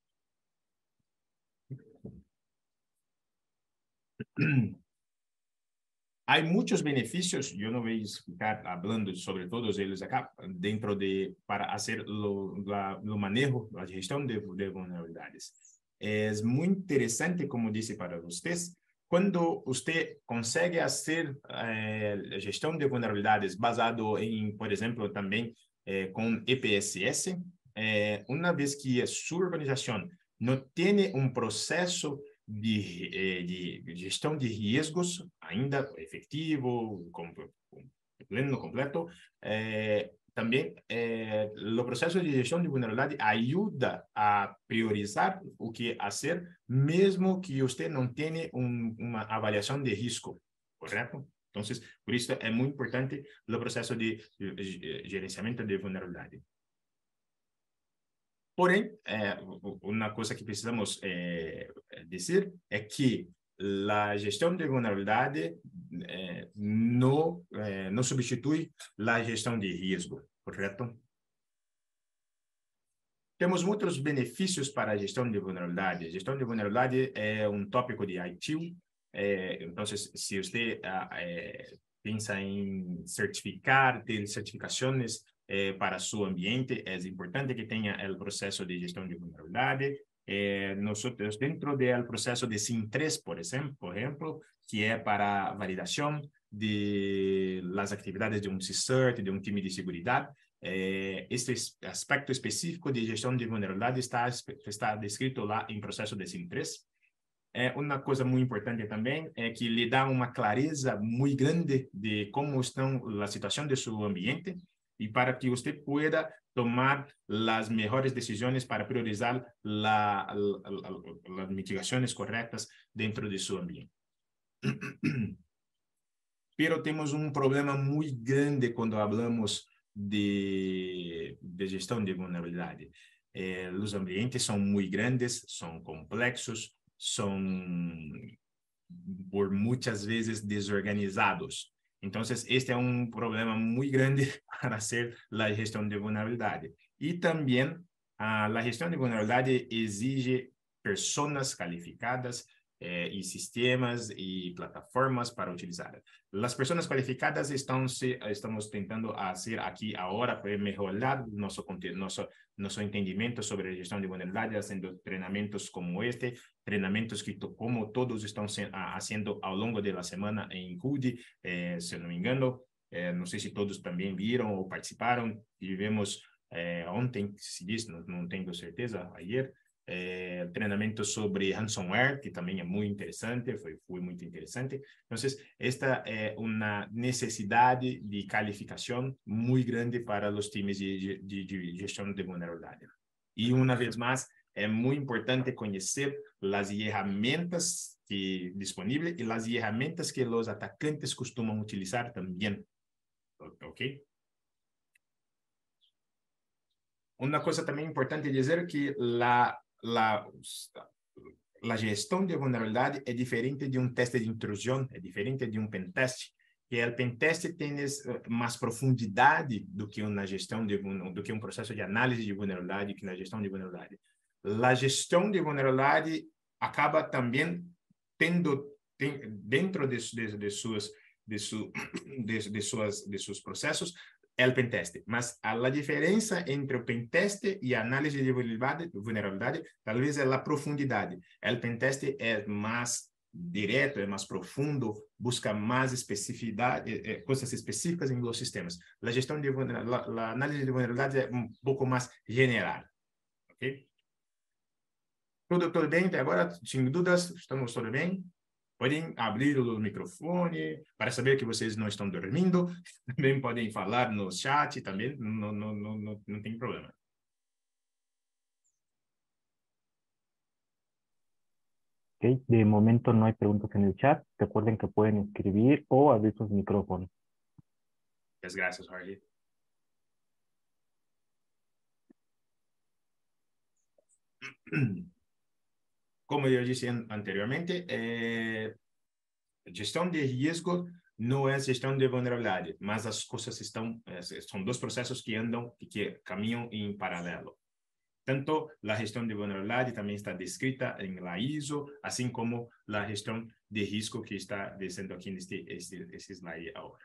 Hay muchos beneficios, yo no voy a estar hablando sobre todos ellos acá, para hacer lo manejo, la gestión de vulnerabilidades. Es muy interesante, como dice para ustedes, cuando usted consigue hacer gestión de vulnerabilidades basado en, por ejemplo, también con EPSS, una vez que su organización no tiene un proceso de gestão de riscos ainda efetivo, pleno, completo, também o processo de gestão de vulnerabilidade ajuda a priorizar o que fazer, mesmo que você não tenha uma avaliação de risco, correto? Então, por isso é muito importante o processo de gerenciamento de vulnerabilidade. Porém, uma coisa que precisamos dizer é que a gestão de vulnerabilidade não substitui a gestão de risco, correto? Temos muitos benefícios para a gestão de vulnerabilidade. A gestão de vulnerabilidade é um tópico de ITIL. Então, se você pensa em certificar, ter certificações para su ambiente, es importante que tenga el proceso de gestión de vulnerabilidad. Nosotros dentro del proceso de SIM3, por ejemplo, que es para validación de las actividades de un CSIRT, de un time de seguridad, este aspecto específico de gestión de vulnerabilidad está descrito lá en proceso de SIM3. Uma coisa muito importante também é que lhe dá uma clareza muito grande de como estão a situação de seu ambiente e para que você pueda tomar as melhores decisões para priorizar as mitigações corretas dentro de seu ambiente. Pero temos um problema muito grande quando falamos de gestão de vulnerabilidade. Os ambientes são muito grandes, são complexos, são por muitas vezes desorganizados. Então, este é um problema muito grande para hacer a gestão de vulnerabilidade. E também, a gestão de vulnerabilidade exige pessoas qualificadas e sistemas e plataformas para utilizar. As pessoas qualificadas estamos tentando fazer aqui agora para melhorar nosso entendimento sobre a gestão de vulnerabilidade, fazendo treinamentos como este, treinamentos que como todos estão fazendo ao longo da semana em CUDI, se não me engano, não sei se todos também viram ou participaram. Tivemos ontem, se diz, não tenho certeza, ayer, treinamento sobre ransomware, que também é muito interessante, foi muito interessante. Então, esta é uma necessidade de qualificação muito grande para os times de gestão de vulnerabilidade. E, uma vez mais, é muito importante conhecer as ferramentas disponíveis e as ferramentas que os atacantes costumam utilizar também. Ok? Uma coisa também importante dizer que a gestão de vulnerabilidade é diferente de um teste de intrusão, é diferente de um pentest, que o pentest tem mais profundidade do que uma gestão do que um processo de análise de vulnerabilidade, que na gestão de vulnerabilidade. A gestão de vulnerabilidade acaba também tendo dentro de seus processos el pentest, mas a diferença entre o pentest e a análise de vulnerabilidade talvez é a profundidade. O pentest é mais direto, é mais profundo, busca mais especificidade, coisas específicas em los sistemas. A gestão de a análise de vulnerabilidade é um pouco mais general. Ok? Tudo bem até agora? Sem dúvidas? Estamos tudo bem? Podem abrir o microfone para saber que vocês não estão dormindo. Também podem falar no chat, também não tem problema. Ok, de momento no hay preguntas en el chat. Recuerden que pueden escribir o abrir sus micrófonos. Muchas gracias, Jorge. Como eu disse anteriormente, gestão de risco não é gestão de vulnerabilidade, mas as coisas estão, são dois processos que andam e que caminham em paralelo. Tanto a gestão de vulnerabilidade também está descrita em la ISO, assim como a gestão de risco que está descendo aqui neste slide agora.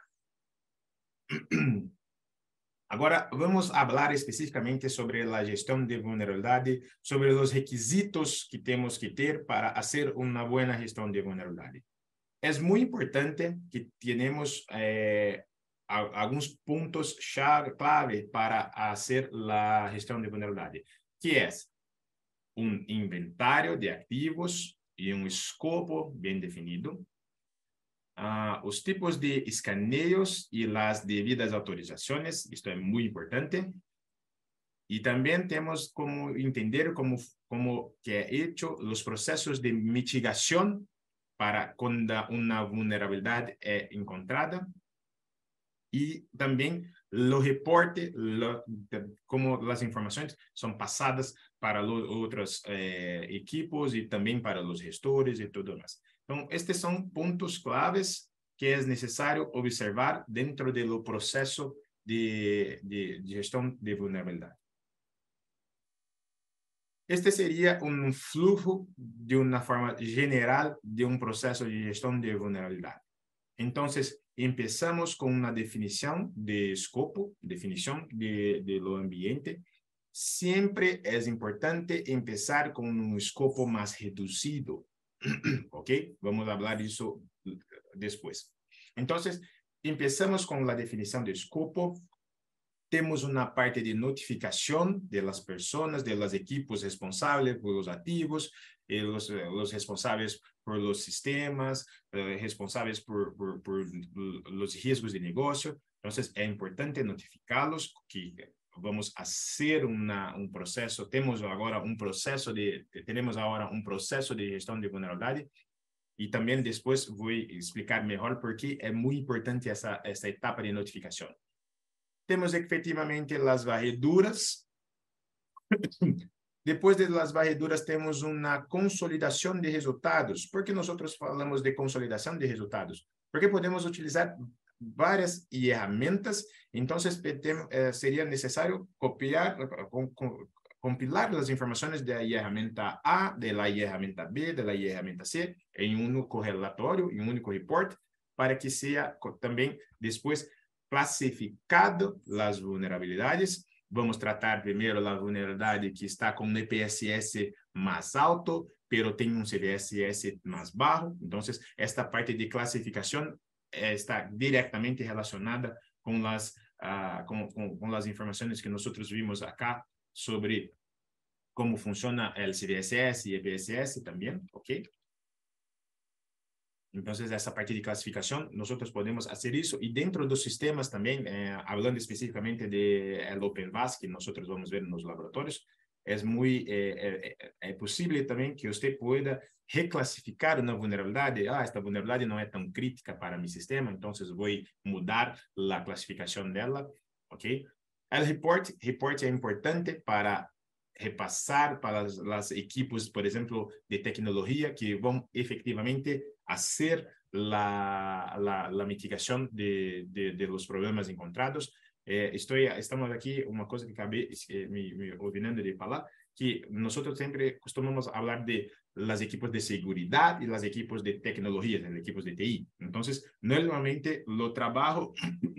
Agora, vamos falar especificamente sobre a gestão de vulnerabilidade, sobre os requisitos que temos que ter para fazer uma boa gestão de vulnerabilidade. É muito importante que tenhamos alguns pontos clave para fazer a gestão de vulnerabilidade, que é inventário de ativos e escopo bem definido, os tipos de escaneios e as devidas autorizações, isto é muito importante. E também temos como entender como que é feito os processos de mitigação para quando uma vulnerabilidade é encontrada. E também o reporte, como as informações são passadas para outros equipos e também para os gestores e tudo mais. Então, estes são pontos claves que é necessário observar dentro do processo de gestão de vulnerabilidade. Este seria fluxo de uma forma geral de processo de gestão de vulnerabilidade. Então, começamos com uma definição de escopo, definição do ambiente. Sempre é importante começar com escopo mais reduzido. Ok? Vamos falar disso depois. Então, começamos com a definição de escopo. Temos uma parte de notificação das pessoas, dos equipos responsáveis por os ativos, os responsáveis por os sistemas, responsáveis por os riscos de negócio. Então, é importante notificá-los que vamos fazer processo. Temos agora um processo de gestão de vulnerabilidade. E também depois vou explicar melhor porque é muito importante essa etapa de notificação. Temos efetivamente as varreduras. Depois das varreduras, temos uma consolidação de resultados. Por que nós falamos de consolidação de resultados? Porque podemos utilizar várias ferramentas. Então, seria necessário compilar as informações da ferramenta A, da ferramenta B, da ferramenta C, em único relatório, em único report, para que seja também depois classificado as vulnerabilidades. Vamos tratar primeiro a vulnerabilidade que está com um EPSS mais alto, pero tem CVSS mais baixo. Então, esta parte de classificação está diretamente relacionada com as informações que nós vimos acá sobre como funciona o CVSS e EPSS também, ok? Então, essa parte de classificação, nós podemos fazer isso. E dentro dos sistemas também, falando especificamente do OpenVAS, que nós vamos ver nos laboratórios, é possível também que você pueda reclassificar uma vulnerabilidade. Esta vulnerabilidade não é tão crítica para meu sistema, então vou mudar a classificação dela, ok? O report é importante para repassar para as equipes, por exemplo, de tecnologia, que vão efetivamente fazer a mitigação de los problemas encontrados. Estamos aqui, uma coisa que acabei me ouvindo de falar, que nós sempre costumamos falar de las equipos de seguridad y las equipos de tecnología, los equipos de TI. Entonces, normalmente lo trabajo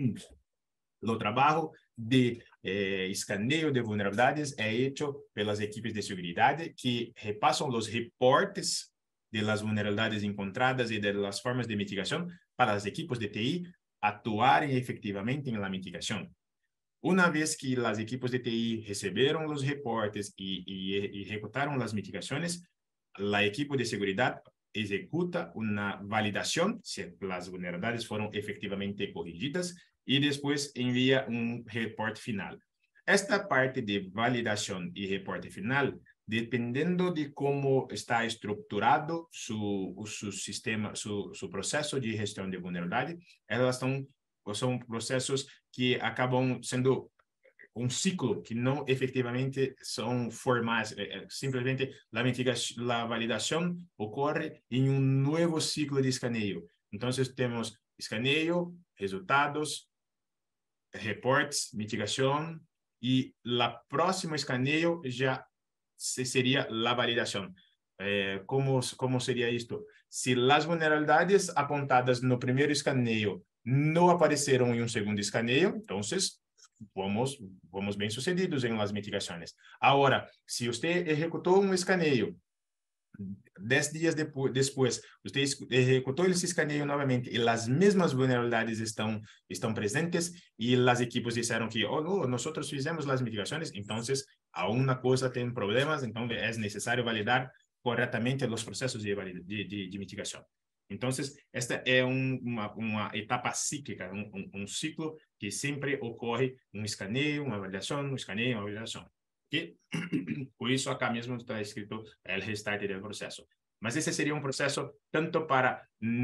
de escaneo de vulnerabilidades é hecho pelas equipes de seguridad que repassam os reportes de las vulnerabilidades encontradas e de las formas de mitigação para os equipos de TI atuarem efetivamente na mitigação. Uma vez que as equipes de TI receberam os reportes e executaram as mitigações, a equipe de seguridade executa uma validação se as vulnerabilidades foram efetivamente corrigidas e depois envia reporte final. Esta parte de validação e reporte final dependendo de como está estruturado su sistema, su processo de gestão de vulnerabilidade, elas são processos que acabam sendo ciclo que não efetivamente são formais, simplesmente a validação ocorre em novo ciclo de escaneio. Então, temos escaneio, resultados, reportes, mitigação, e o próximo escaneio já seria a validação. Como seria isto? Se as vulnerabilidades apontadas no primeiro escaneio não apareceram em segundo escaneio, então vamos bem sucedidos em las mitigações. Agora, se você executou escaneio, 10 dias depois, você executou esse escaneio novamente e as mesmas vulnerabilidades estão presentes e as equipes disseram que nós fizemos as mitigações, então alguma coisa tem problemas, então é necessário validar corretamente os processos de mitigação. Então, esta é uma etapa cíclica, ciclo que sempre ocorre, escaneio, uma avaliação, escaneio, uma avaliação. Okay? Por isso, acá mesmo está escrito o restart do processo. Mas esse seria processo tanto para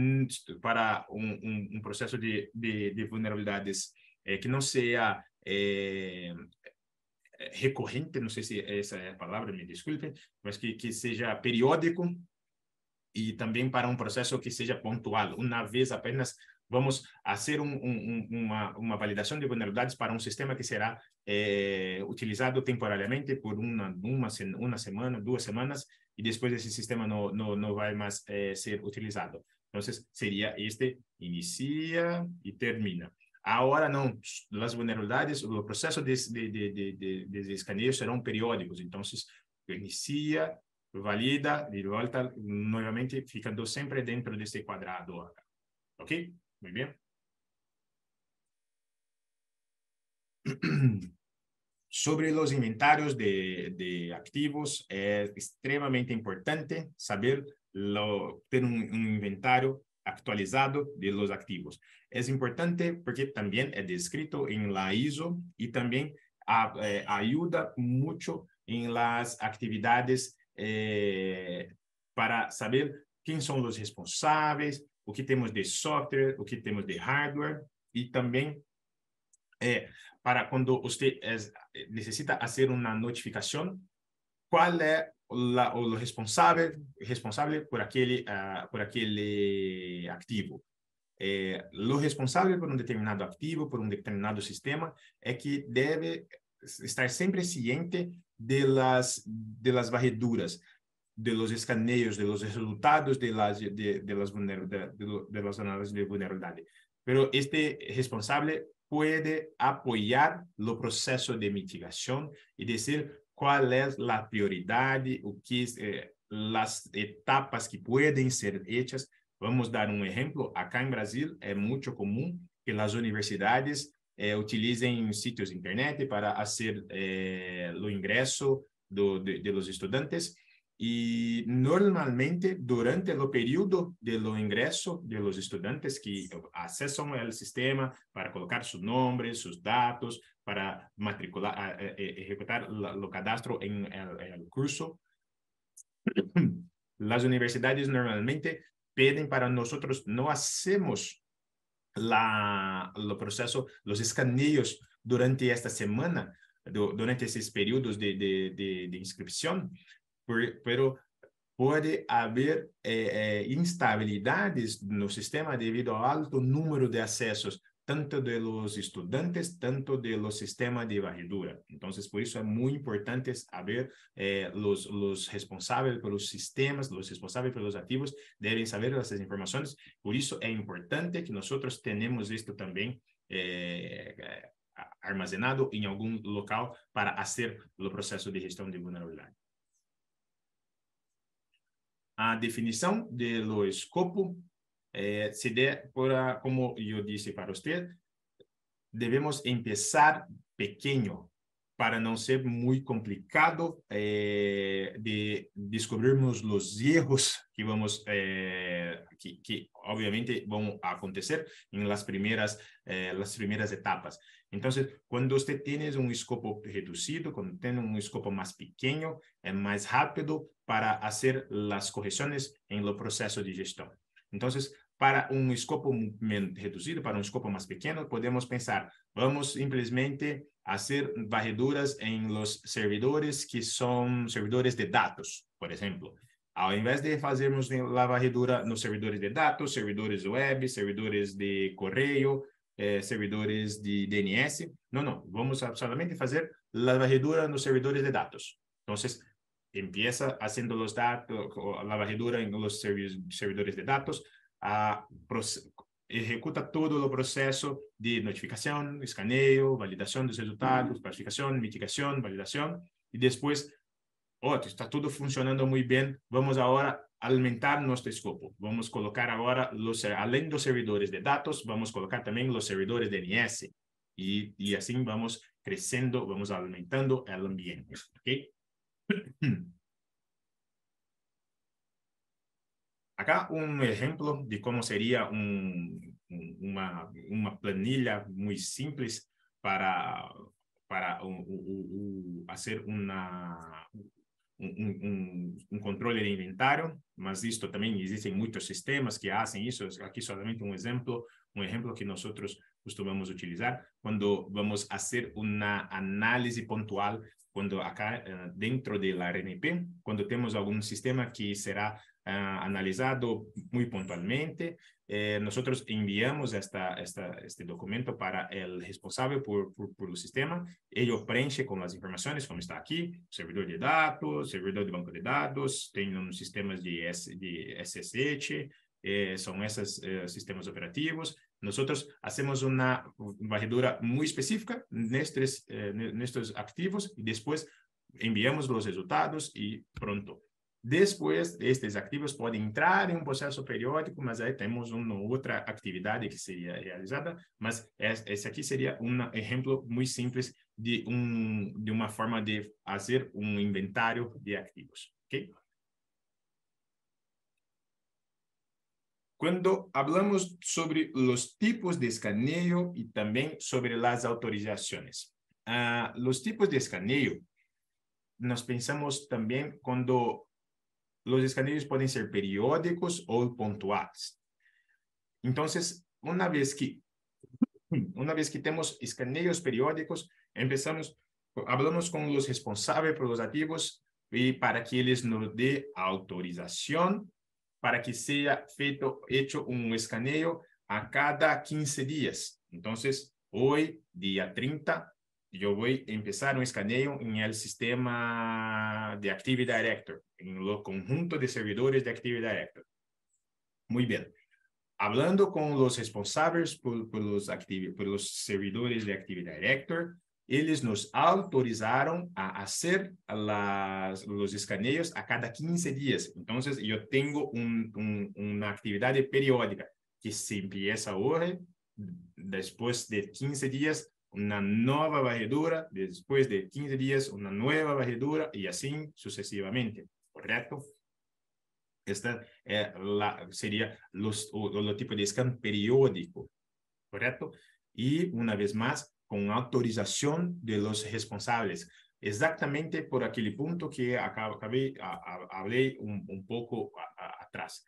processo de vulnerabilidades que não seja recorrente, não sei se essa é a palavra, me desculpem, mas que seja periódico, e também para processo que seja pontual. Uma vez apenas vamos fazer uma validação de vulnerabilidades para sistema que será utilizado temporariamente por uma semana, 2 semanas, e depois esse sistema não vai mais ser utilizado. Então, seria inicia e termina. Agora não, as vulnerabilidades, o processo de escaneio serão periódicos. Então, inicia, valida, de volta, novamente, ficando sempre dentro desse quadrado. Ok? Muito bem. Sobre os inventários de ativos, é extremamente importante saber ter inventário actualizado de los ativos. É importante porque também é descrito em la ISO e também ajuda muito em las atividades para saber quem são os responsáveis, o que temos de software, o que temos de hardware, e também para quando você necessita fazer uma notificação, qual é o responsável por aquele ativo. O responsável por determinado ativo, por determinado sistema, é que deve estar sempre ciente de las varreduras, de los escaneios, de los resultados de las análisis de vulnerabilidade. Pero este responsable puede apoiar o processo de mitigação e dizer qual é a prioridade, as etapas que podem ser hechas. Vamos dar exemplo. Acá em Brasil é muito comum que as universidades utilizem sitios de internet para fazer o ingresso de los estudantes. E normalmente durante o período do ingresso de los estudantes que acessam o sistema para colocar seus nomes, seus dados, para matricular, executar o cadastro em el curso, as universidades normalmente pedem para nós não hacemos o processo, os escaneios durante esta semana, durante esses períodos de inscrição, pero pode haver instabilidades no sistema devido ao alto número de acessos, tanto de los estudantes, tanto de los sistemas de varredura. Então, por isso é muito importante saber os responsáveis pelos sistemas, os responsáveis pelos ativos, devem saber essas informações. Por isso é importante que nós tenhamos isto também armazenado em algum local para fazer o processo de gestão de vulnerabilidade. A definição do escopo se dê como eu disse para você, devemos começar pequeno, para não ser muito complicado de descobrirmos os erros que vamos que obviamente vão acontecer em las primeiras etapas. Então, quando você tem um escopo reduzido, quando tem um escopo mais pequeno, é mais rápido para fazer as correções em lo processo de gestão. Então, para um escopo reduzido, para um escopo mais pequeno, podemos pensar, vamos simplesmente fazer varreduras em los servidores que são servidores de dados, por exemplo. Ao invés de fazermos a varredura nos servidores de dados, servidores web, servidores de correio, servidores de DNS, não, vamos solamente fazer a varredura nos servidores de dados. Então, empieza haciendo los datos, la varredura en los servidores de datos, ejecuta todo o processo de notificação, escaneio, validação dos resultados, classificação, mitigação, validação, e depois, está tudo funcionando muito bem, vamos agora aumentar nosso escopo. Vamos colocar agora, além dos servidores de dados, vamos colocar também os servidores de DNS, e assim vamos crescendo, vamos aumentando o ambiente, ok? Acá um exemplo de como seria uma planilha muito simples para fazer um controle de inventário, mas isto também existem muitos sistemas que fazem isso. Aqui somente um exemplo que nós costumamos utilizar quando vamos fazer uma análise pontual, quando acá dentro da RNP, quando temos algum sistema que será analisado muy pontualmente, nosotros enviamos este documento para el responsable por el sistema. Ellos preenche con las informaciones, como está aquí, servidor de datos, servidor de banco de datos, tienen sistemas de SSH, son esos sistemas operativos. Nosotros hacemos una varredura muy específica en estos activos y después enviamos los resultados y pronto. Depois, estes ativos podem entrar em um processo periódico, mas aí temos uma outra atividade que seria realizada, mas esse aqui seria um exemplo muito simples de uma forma de fazer um inventário de ativos, ok? Quando falamos sobre os tipos de escaneio e também sobre as autorizações. Os tipos de escaneio, nós pensamos também quando los escaneos pueden ser periódicos o pontuales. Entonces, una vez que tenemos escaneos periódicos, hablamos con los responsables por los activos y para que ellos nos dé autorización para que sea hecho un escaneo a cada 15 días. Entonces, hoy, día 30, yo voy a empezar un escaneo en el sistema de Active Director, en el conjunto de servidores de Active Director. Muy bien. Hablando con los responsables por los servidores de Active Director, ellos nos autorizaron a hacer los escaneos a cada 15 días. Entonces, yo tengo una actividad periódica que se empieza hoy, después de 15 días, una nueva varredura, después de 15 días, una nueva varredura, y así sucesivamente, ¿correcto? Esta sería el tipo de scan periódico, ¿correcto? Y una vez más, con autorización de los responsables. Exactamente por aquel punto que hablé un poco atrás.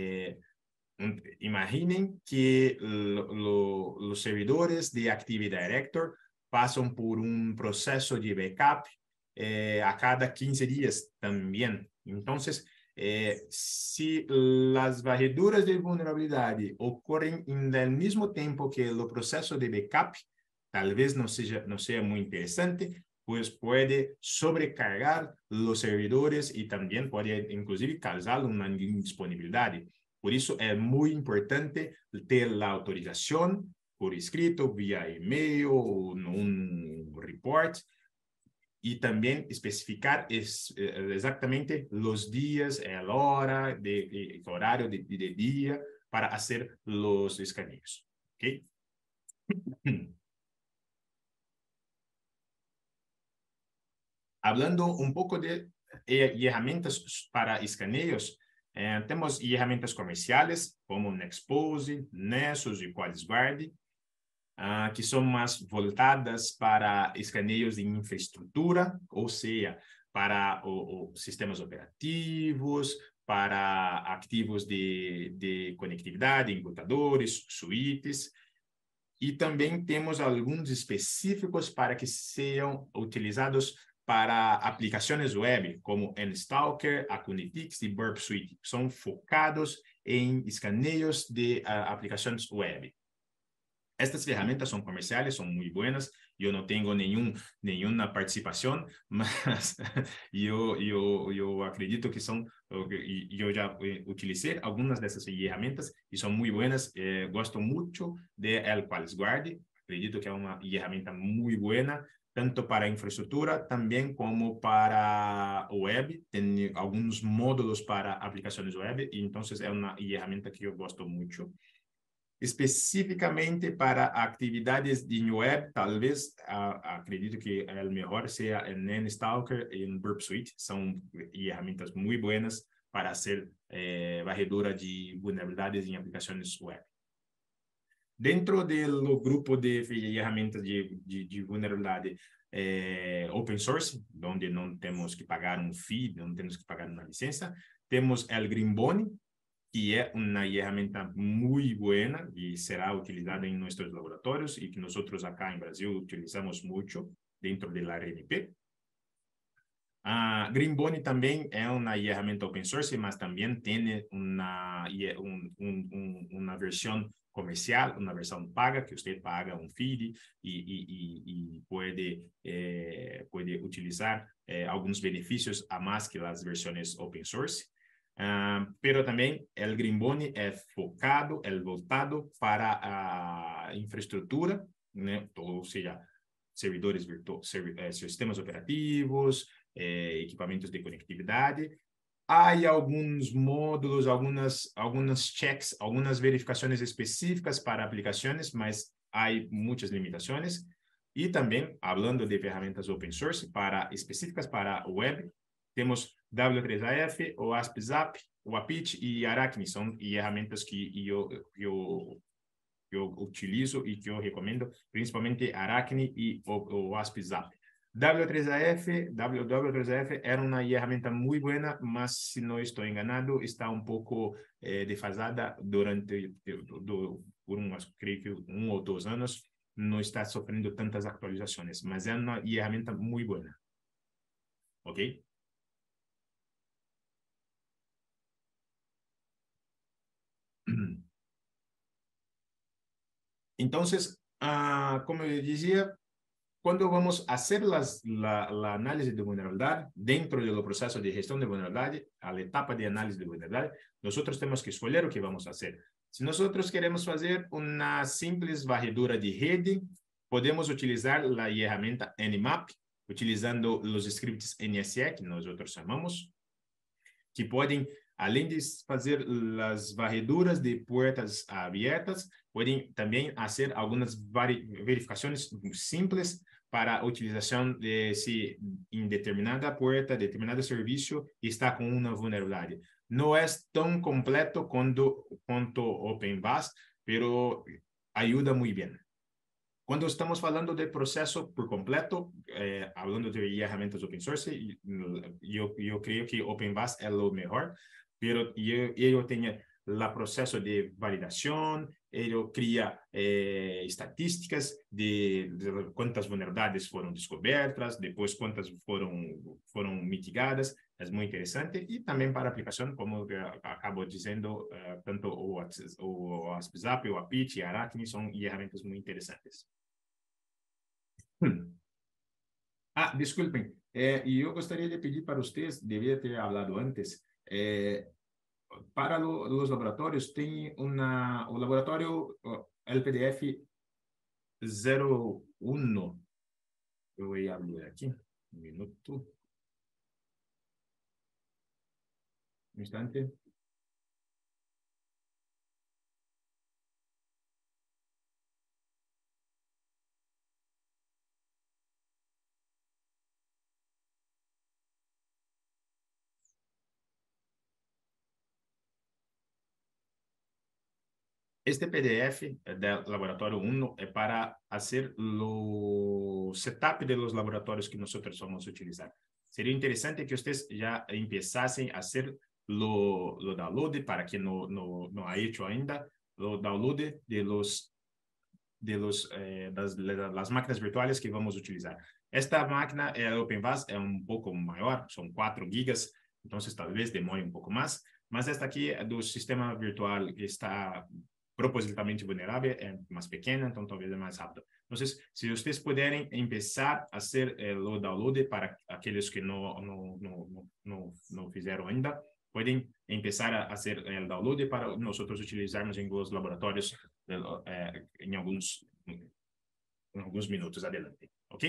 Imaginen que los servidores de Active Director pasan por un proceso de backup a cada 15 días también. Entonces, si las varreduras de vulnerabilidad ocurren en el mismo tiempo que el proceso de backup, tal vez no sea muy interesante, pues puede sobrecargar los servidores y también puede inclusive causar una indisponibilidad. Por isso, é muito importante ter a autorização por escrito, via e-mail, ou num report, e também especificar exatamente os dias, a hora, o horário de dia para fazer os escaneios. Ok? Hablando un poco de herramientas para escaneos, temos ferramentas comerciais como Nexpose, Nessus e QualisGuard, que são mais voltadas para escaneios de infraestrutura, ou seja, para sistemas operativos, para ativos de conectividade, em computadores, suítes. E também temos alguns específicos para que sejam utilizados para aplicações web, como Nstalker, Acunetix e Burp Suite. São focados em escaneios de aplicações web. Estas ferramentas são comerciais, são muito boas. Eu não tenho nenhuma participação, mas eu acredito que são. Eu já utilizei algumas dessas ferramentas e são muito boas. Gosto muito de El QualisGuard. Acredito que é uma ferramenta muito boa, tanto para infraestrutura também como para web. Tem alguns módulos para aplicações web, e então é uma ferramenta que eu gosto muito. Especificamente para atividades de web, talvez, acredito que o melhor seja o Nstalker e o Burp Suite. São ferramentas muito boas para fazer varredura de vulnerabilidades em aplicações web. Dentro do grupo de ferramentas de vulnerabilidade open source, onde não temos que pagar um fee, não temos que pagar uma licença, temos o Greenbone, que é uma ferramenta muito boa e será utilizada em nossos laboratórios e que nós acá em Brasil utilizamos muito dentro da RNP. Greenbone também é uma ferramenta open source, mas também tem uma versão comercial, uma versão paga, que você paga um feed e pode utilizar alguns benefícios a mais que as versões open source. Pero também o Greenbone é focado, é voltado para a infraestrutura, né? Ou seja, servidores virtuais, sistemas operativos, equipamentos de conectividade. Há alguns módulos, algumas checks, algumas verificações específicas para aplicações, mas há muitas limitações. E também, falando de ferramentas open source específicas para web, temos W3AF, o AspZap, o Apit e Arachne. São ferramentas que eu utilizo e que eu recomendo, principalmente Arachne e o AspZap. W3AF era uma ferramenta muito boa, mas se não estou enganado, está um pouco defasada por creio que 1 ou 2 anos, não está sofrendo tantas atualizações, mas é uma ferramenta muito boa. Ok? Então, como eu dizia, quando vamos fazer a análise de vulnerabilidade, dentro do processo de gestão de vulnerabilidade, a etapa de análise de vulnerabilidade, nós temos que escolher o que vamos fazer. Se nós queremos fazer uma simples varredura de rede, podemos utilizar a ferramenta Nmap, utilizando os scripts NSE, que nós chamamos, que podem, além de fazer as varreduras de portas abertas, podem também fazer algumas verificações simples para a utilização de se em determinada porta, determinado serviço está com uma vulnerabilidade. Não é tão completo quanto OpenVAS, pero ajuda muito bem. Quando estamos falando de processo por completo, falando de ferramentas open source, eu creio que OpenVAS é o melhor, pero ele tem o processo de validação, ele cria estatísticas de quantas vulnerabilidades foram descobertas, depois quantas foram mitigadas. É muito interessante. E também para aplicação, como eu acabo dizendo, tanto o AspZap, o Apit e a Arachne são ferramentas muito interessantes. Desculpem, e eu gostaria de pedir para vocês, devia ter falado antes, para os laboratórios, tem o laboratório LPDF 01. Eu vou abrir aqui, um minuto. Um instante. Este PDF del laboratorio 1 es para hacer lo setup de los laboratorios que nosotros vamos a utilizar. Sería interesante que ustedes ya empezasen a hacer lo download, para quien no ha hecho ainda, lo download las máquinas virtuales que vamos a utilizar. Esta máquina, el OpenVAS, es un poco mayor, son 4 gigas, entonces tal vez demore un poco más. Mas esta aqui é do sistema virtual que está propositalmente vulnerável, é mais pequena, então talvez é mais rápido. Então, se vocês puderem começar a fazer o download para aqueles que não fizeram ainda, podem começar a fazer o download para nós utilizarmos em os laboratórios em alguns minutos adelante. ¿Ok?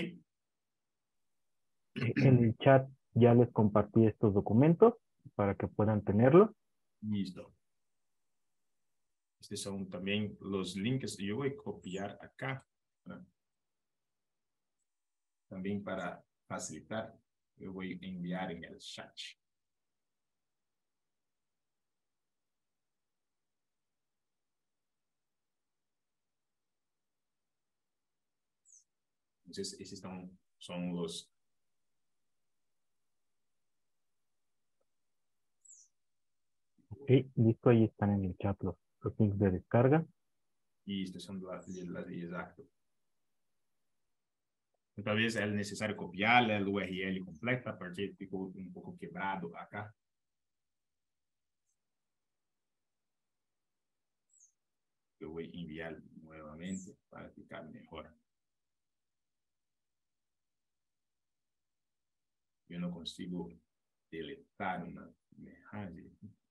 En el chat ya les compartí estos documentos para que puedan tenerlos. Listo. Estos son también los links. Yo voy a copiar acá. También para facilitar, yo voy a enviar en el chat. Entonces, estos son los... Ok, listo, ahí están en el chat los links de descarga. Y estos son las exacto. Tal vez es necesario copiar el URL completa porque ficou un poco quebrado acá. Yo voy a enviar nuevamente para ficar mejor. Yo no consigo deletar una mensaje.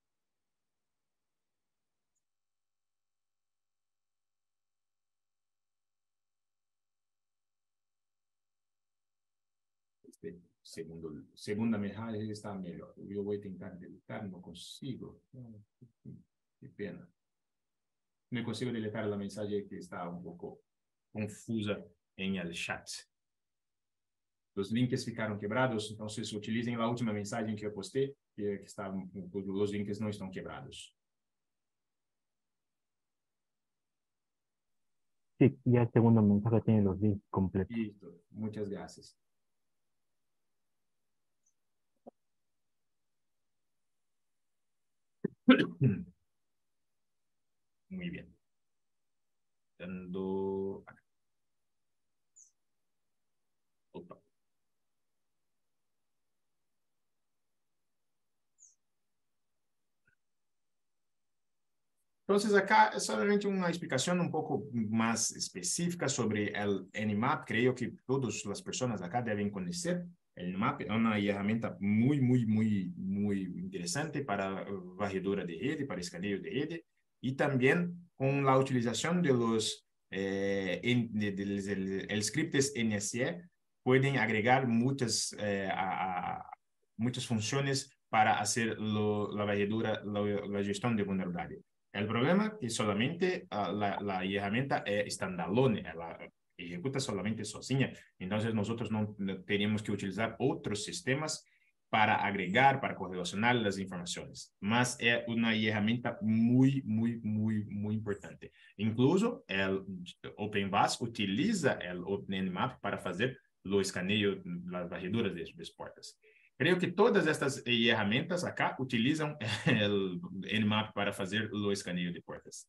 Segunda mensaje está mejor. Yo voy a intentar deletar, no consigo. Qué pena. No consigo deletar la mensaje que está un poco confusa en el chat. Los links ficaron quebrados, entonces utilicen la última mensaje que yo posté, que está, los links no están quebrados. Sí, ya el segundo mensaje tiene los links completos. Listo, muchas gracias. Muy bien. Dando acá. Opa. Entonces, acá es solamente una explicación un poco más específica sobre el Nmap. Creo que todas las personas acá deben conocer. El Nmap es una herramienta muy interesante para varredura de rede, para escaneo de rede, y también con la utilización de los el scripts NSE pueden agregar muchas funciones para hacer la varredura, la gestión de vulnerabilidad. El problema es que solamente la herramienta es standalone, ela ejecuta solamente sozinha. Entonces nosotros no tenemos que utilizar otros sistemas para agregar, para correlacionar las informaciones. Mas es una herramienta muy importante. Incluso el OpenVAS utiliza el OpenNMap para hacer lo escaneo, las varreduras de puertas. Creo que todas estas herramientas acá utilizan el Nmap para hacer o escaneo de puertas.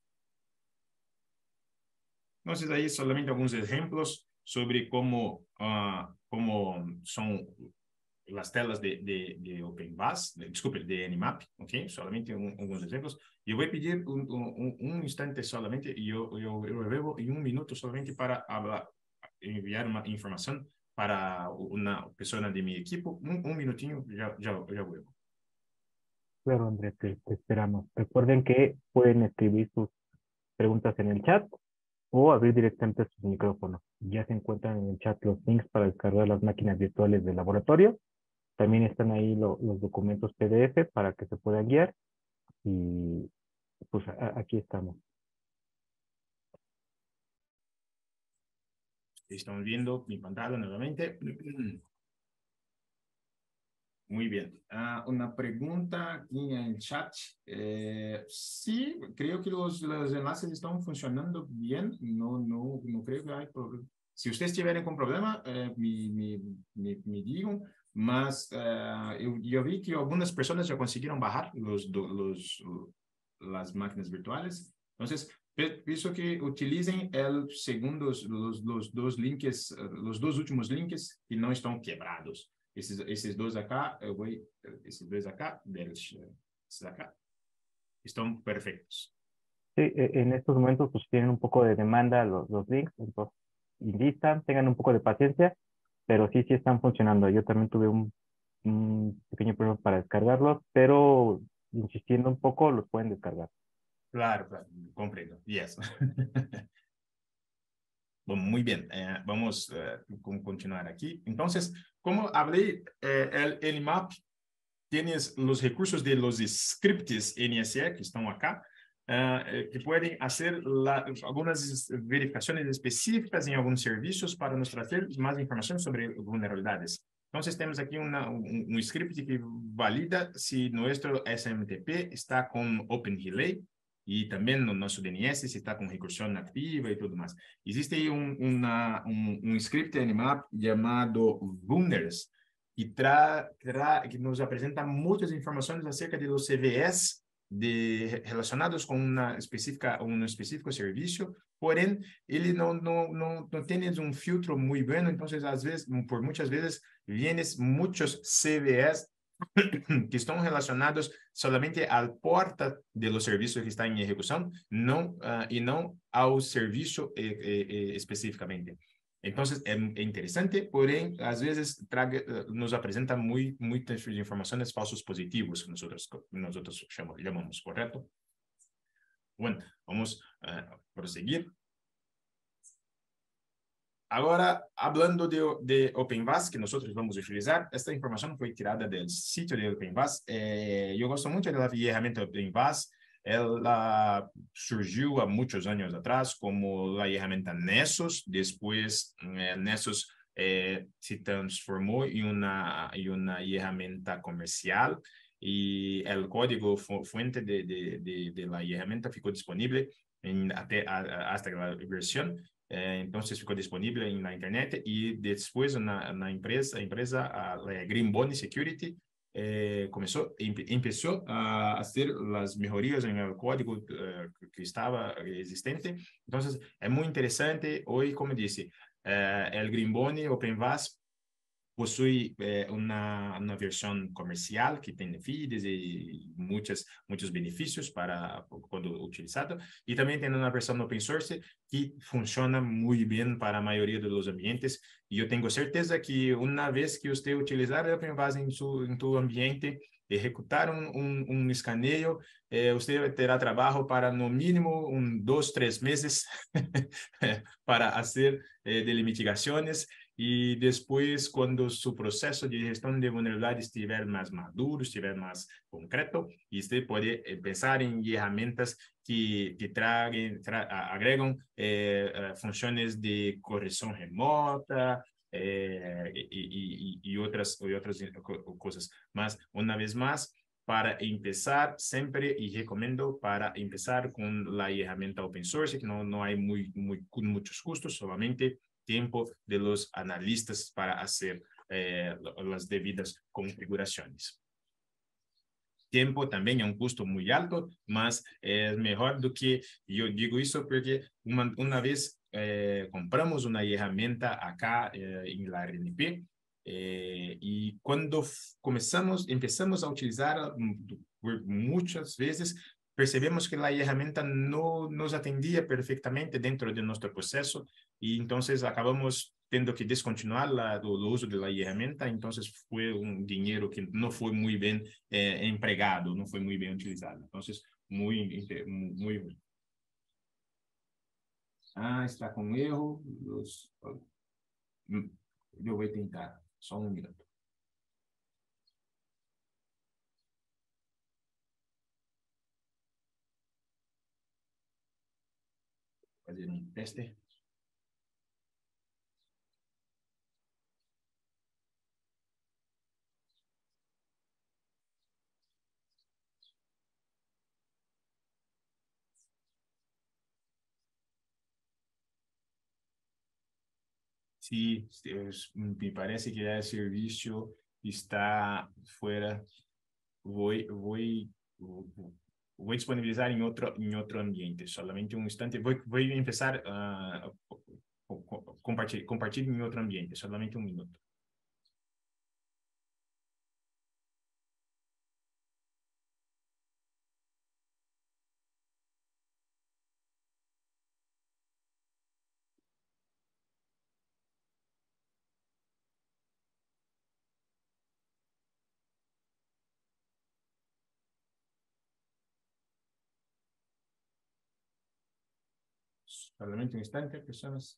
Entonces, ahí solamente algunos ejemplos sobre cómo son las telas de OpenVAS, disculpe, de Nmap, ¿ok? Solamente algunos ejemplos. Yo voy a pedir un instante solamente, y yo vuelvo en un minuto solamente para enviar una información para una persona de mi equipo. Un minutinho, ya vuelvo. Claro, Andrés, te esperamos. Recuerden que pueden escribir sus preguntas en el chat o abrir directamente sus micrófonos. Ya se encuentran en el chat los links para descargar las máquinas virtuales del laboratorio. También están ahí los documentos PDF para que se puedan guiar. Y pues aquí estamos. Estamos viendo mi pantalla nuevamente. Muy bien. Una pregunta aquí en el chat. Sí, creo que los enlaces están funcionando bien. No creo que hay problema. Si ustedes tiverem com problema, me digam. Mas yo vi que algunas personas ya consiguieron bajar las máquinas virtuales. Entonces, pienso que utilicen el segundo, los dos links, los dos últimos links que no están quebrados. Esses dois acá, esses dois acá, esses acá, están perfectos. Sí, en estos momentos pues tienen un poco de demanda los links, entonces insistan, tengan un poco de paciencia, pero sí están funcionando. Yo también tuve un pequeño problema para descargarlos, pero insistiendo un poco los pueden descargar. Claro, comprendo. Yes. Bom, muy bien, vamos a continuar aquí. Entonces, como hablé, el Nmap tienes los recursos de los scripts NSE que están acá, que pueden hacer algunas verificaciones específicas en algunos servicios para nos traer más información sobre vulnerabilidades. Entonces, tenemos aquí un script que valida si nuestro SMTP está con OpenRelay y también nuestro DNS si está con recursión activa y todo más. Existe un script en Nmap llamado Vulners, que nos apresenta muitas informações acerca de los CVEs relacionados com um específico serviço, porém, ele não tem um filtro muito bom, então, às vezes, por muitas vezes, vienes muitos CVEs que estão relacionados solamente à porta do serviço que está em execução, e não ao serviço especificamente. Entonces, es interesante, porém, às vezes nos apresenta muitas informações falsos positivos, que nosotros llamamos, ¿correcto? Bueno, vamos a proseguir. Agora, hablando de OpenVAS, que nosotros vamos a utilizar, esta información fue tirada del sitio de OpenVAS. Yo gosto mucho de la herramienta OpenVAS. Ela surgiu há muitos anos atrás como a ferramenta Nessus, depois Nessus se transformou em uma ferramenta comercial e o código fuente de la herramienta ficou disponível até hasta a versão. Entonces ficou disponível na internet e depois na empresa, a Greenbone Security, empezó a hacer las mejorías en el código que estaba existente. Entonces, es muy interesante. Hoy, como dice, el Greenbone OpenVAS possui uma versão comercial que tem feeds e muitos benefícios para quando utilizado, e também tem uma versão open source que funciona muito bem para a maioria dos ambientes, e eu tenho certeza que uma vez que você utilizar o OpenVAS em seu ambiente, executar um escaneio, você terá trabalho para no mínimo 2, 3 meses para fazer delimitações. E depois, quando seu processo de gestão de vulnerabilidade estiver mais maduro, estiver mais concreto, você pode pensar em ferramentas que agregam funções de correção remota e outras coisas. Mas, uma vez mais, para empezar, sempre y recomiendo para empezar con la herramienta open source, que no hay muchos costos, solamente tiempo de los analistas para hacer las debidas configuraciones. Tiempo también es un costo muy alto, mas es mejor do que, yo digo eso porque una vez compramos una herramienta acá en la RNP, y cuando empezamos a utilizar muchas veces, percebemos que la herramienta no nos atendía perfectamente dentro de nuestro proceso y entonces acabamos tendo que descontinuar el uso de la herramienta. Entonces fue un dinero que no fue muy bien empregado, no fue muy bien utilizado. Entonces, muy bueno. Está con erro. Yo voy a tentar, só un minuto. Fazer um teste. Sí, me parece que el servicio está fuera. Voy, voy a disponibilizar en otro ambiente. Solamente un instante. Voy a empezar a compartir en otro ambiente. Solamente un minuto. Solamente un instante, personas.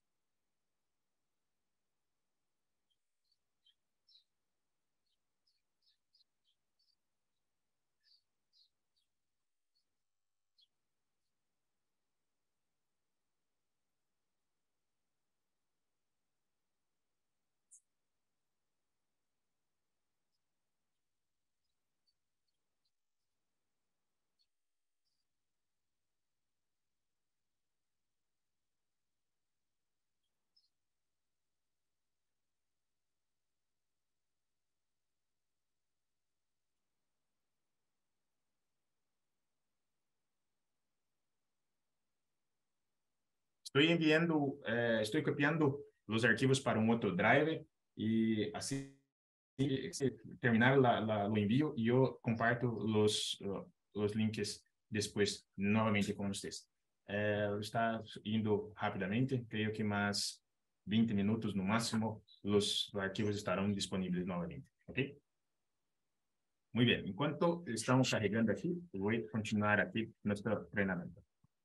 Estoy copiando los archivos para un otro drive y así terminar lo envío y yo comparto los links después nuevamente con ustedes. Está indo rápidamente, creo que más 20 minutos no máximo los archivos estarán disponibles nuevamente. ¿Ok? Muy bien, en cuanto estamos carregando aquí, voy a continuar aquí nuestro entrenamiento.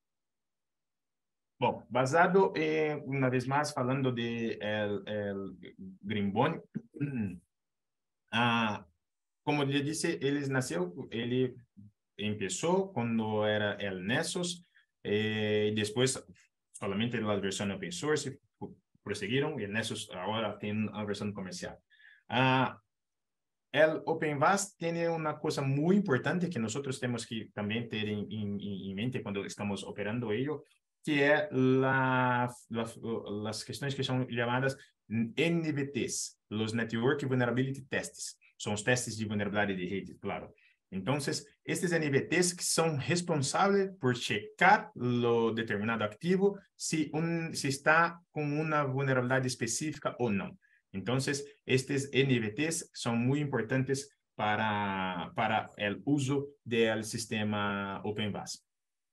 Bom, basado uma vez mais falando de el Grimboni, como ele disse, ele começou quando era el Nessus, e depois solamente a versão open source prosseguiram, e el Nessus agora tem a versão comercial. El OpenVAS tiene una cosa muy importante que nosotros tenemos que también tener en mente cuando estamos operando ello, que es las cuestiones que son llamadas NVTs, los Network Vulnerability Tests. Son los testes de vulnerabilidad de red, claro. Entonces, estos NVTs son responsables por checar lo determinado activo si está con una vulnerabilidad específica o no. Entonces, estos NVTs son muy importantes para el uso del sistema OpenVAS.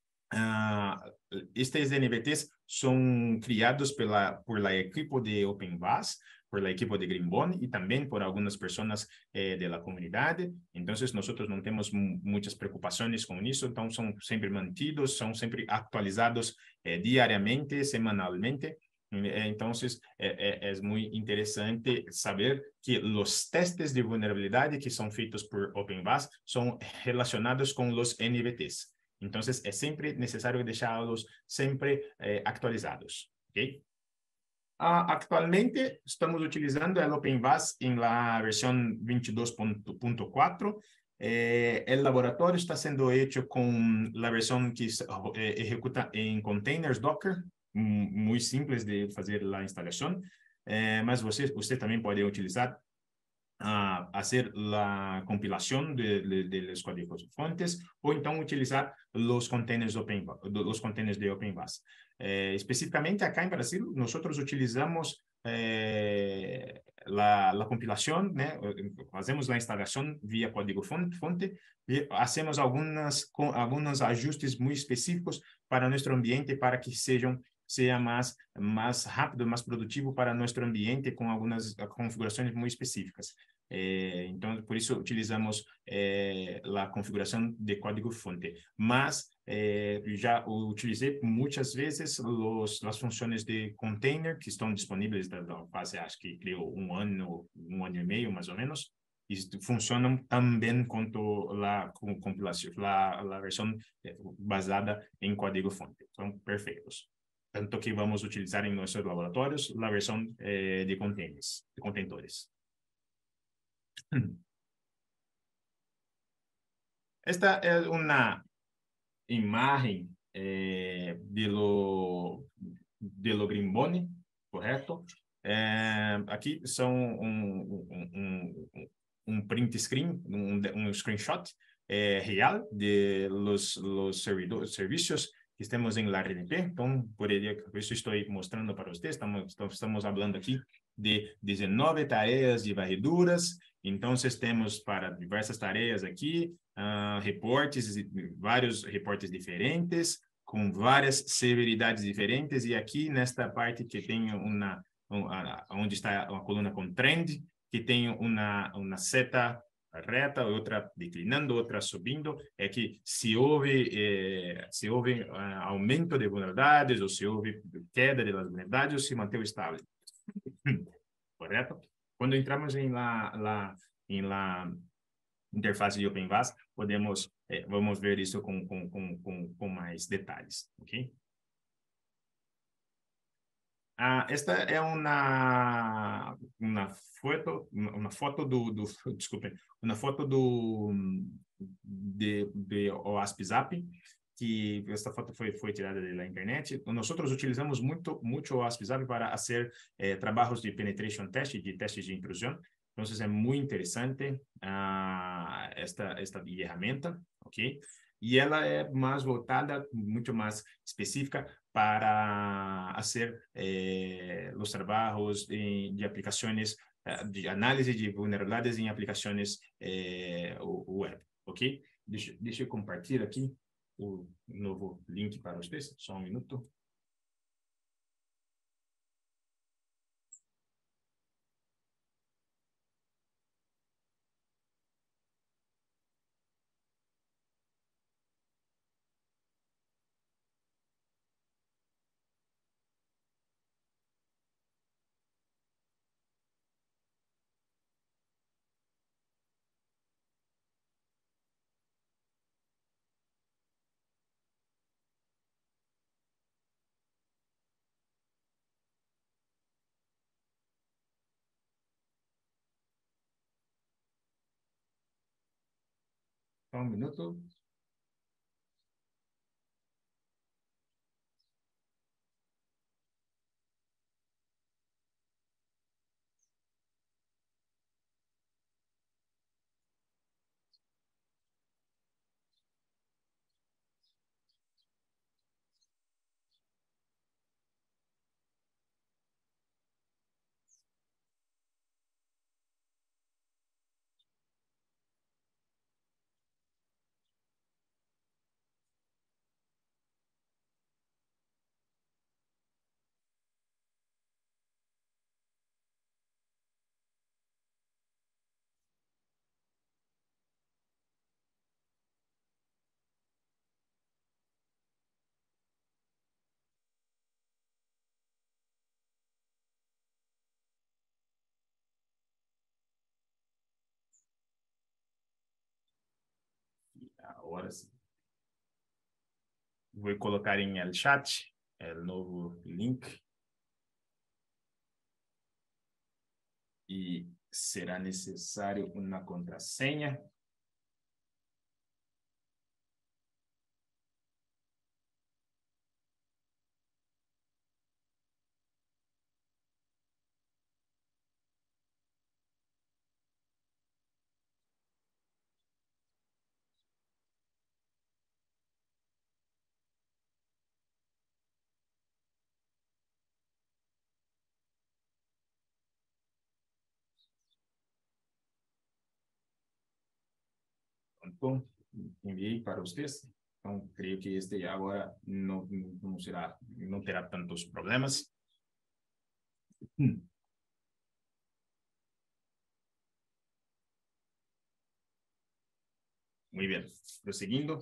Estes NVTs son criados por la equipo de OpenVAS, por la equipo de Grimboni y también por algunas personas de la comunidad. Entonces, nosotros no tenemos muchas preocupaciones con eso, entonces son siempre mantidos, son siempre actualizados diariamente, semanalmente. Entonces, es muy interesante saber que los testes de vulnerabilidad que son feitos por OpenVAS son relacionados con los NVTs. Entonces, es siempre necesario dejarlos siempre actualizados. ¿Okay? Actualmente, estamos utilizando el OpenVAS en la versión 22.4. El laboratorio está siendo hecho con la versión que ejecuta en containers Docker, muy simples de hacer la instalación, mas usted también puede utilizar hacer la compilación de los códigos fuentes o entonces utilizar los containers de OpenVAS. Específicamente acá en Brasil, nosotros utilizamos la compilación, ¿no? Hacemos la instalación vía código fuente y hacemos algunos ajustes muy específicos para nuestro ambiente para que sea más rápido, más productivo para nuestro ambiente con algunas configuraciones muy específicas. Entonces, por eso utilizamos la configuración de código fuente. Mas ya utilicé muchas veces las funciones de container que están disponibles desde la fase, acho que creo un año y medio más o menos, y funcionan tan bien cuanto la compilación, la versión basada en código fuente. Son perfectos. Tanto que vamos a utilizar en nuestros laboratorios la versión de contenedores. Esta es una imagen de lo Grimboni, correcto? Aqui são um print screen, um screenshot real de los serviços que temos em la RNP. Então, por isso estou mostrando para vocês. Estamos falando aqui de 19 tarefas de varreduras. Então, temos para diversas tarefas aqui, reportes, vários reportes diferentes, com várias severidades diferentes. E aqui, nesta parte que tem onde está a coluna com trend, que tem uma seta reta, outra declinando, outra subindo, é que se houve aumento de vulnerabilidades, ou se houve queda de vulnerabilidades, ou se manteve estável. Correto? Quando entramos em la interface de OpenVAS, vamos ver isso com mais detalhes, ok? Esta é uma foto de OWASP Zap, que esta foto foi tirada da internet. Nós utilizamos muito o OWASP Zap para fazer trabalhos de penetration test, de testes de intrusão. Então, é muito interessante esta ferramenta, ok? E ela é mais voltada, muito mais específica para fazer os trabalhos de aplicações, de análise de vulnerabilidades em aplicações web, ok? Deixa eu compartilhar aqui o novo link para vocês, só um minuto. Só um minuto. Agora sim. Vou colocar em el chat o novo link. E será necessário uma contrasenha. Então, enviei para vocês. Então, creio que este agora não terá tantos problemas. Muy bien. Prosseguindo.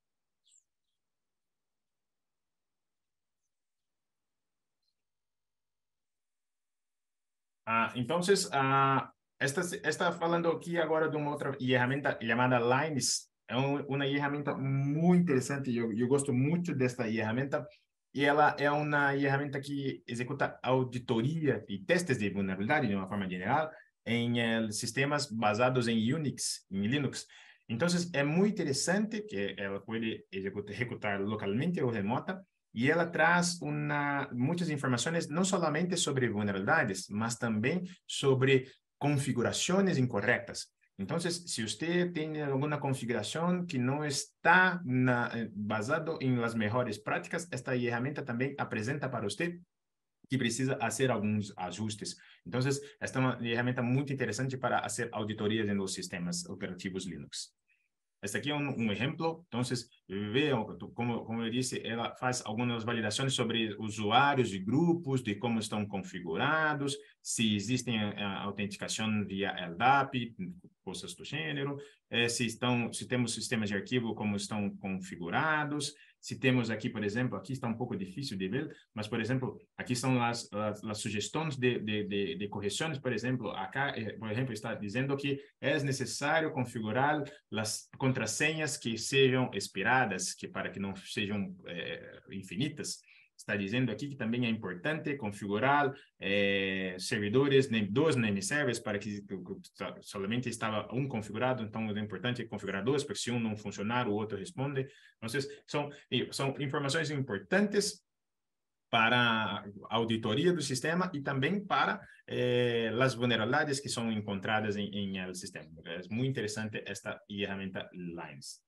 Então, está falando aqui agora de uma outra ferramenta chamada Lines. É uma ferramenta muito interessante. Eu gosto muito desta ferramenta. E ela é uma ferramenta que executa auditoria e testes de vulnerabilidade de uma forma geral em sistemas basados em Unix, em Linux. Então, é muito interessante que ela pode executar localmente ou remota e ela traz muitas informações, não somente sobre vulnerabilidades, mas também sobre configurações incorretas. Então, se você tem alguma configuração que não está basado em las melhores práticas, esta ferramenta também apresenta para você que precisa fazer alguns ajustes. Então, esta é uma ferramenta muito interessante para fazer auditorias nos sistemas operativos Linux. Este aqui é um exemplo. Então, vejam, como eu disse, ela faz algumas validações sobre usuários e grupos, de como estão configurados, se existem autenticação via LDAP, coisas do gênero, se temos sistemas de arquivo, como estão configurados. Se temos aqui, por exemplo, aqui está um pouco difícil de ver, mas, por exemplo, aqui são as sugestões de correções. Por exemplo, acá, por exemplo, está dizendo que é necessário configurar as contrasenhas que sejam expiradas, para que não sejam infinitas. Está dizendo aqui que também é importante configurar servidores, dois name servers, para que somente estava um configurado, então é importante configurar dois, porque se um não funcionar, o outro responde. Então, são informações importantes para a auditoria do sistema e também para as vulnerabilidades que são encontradas em el sistema. É muito interessante esta ferramenta Lines.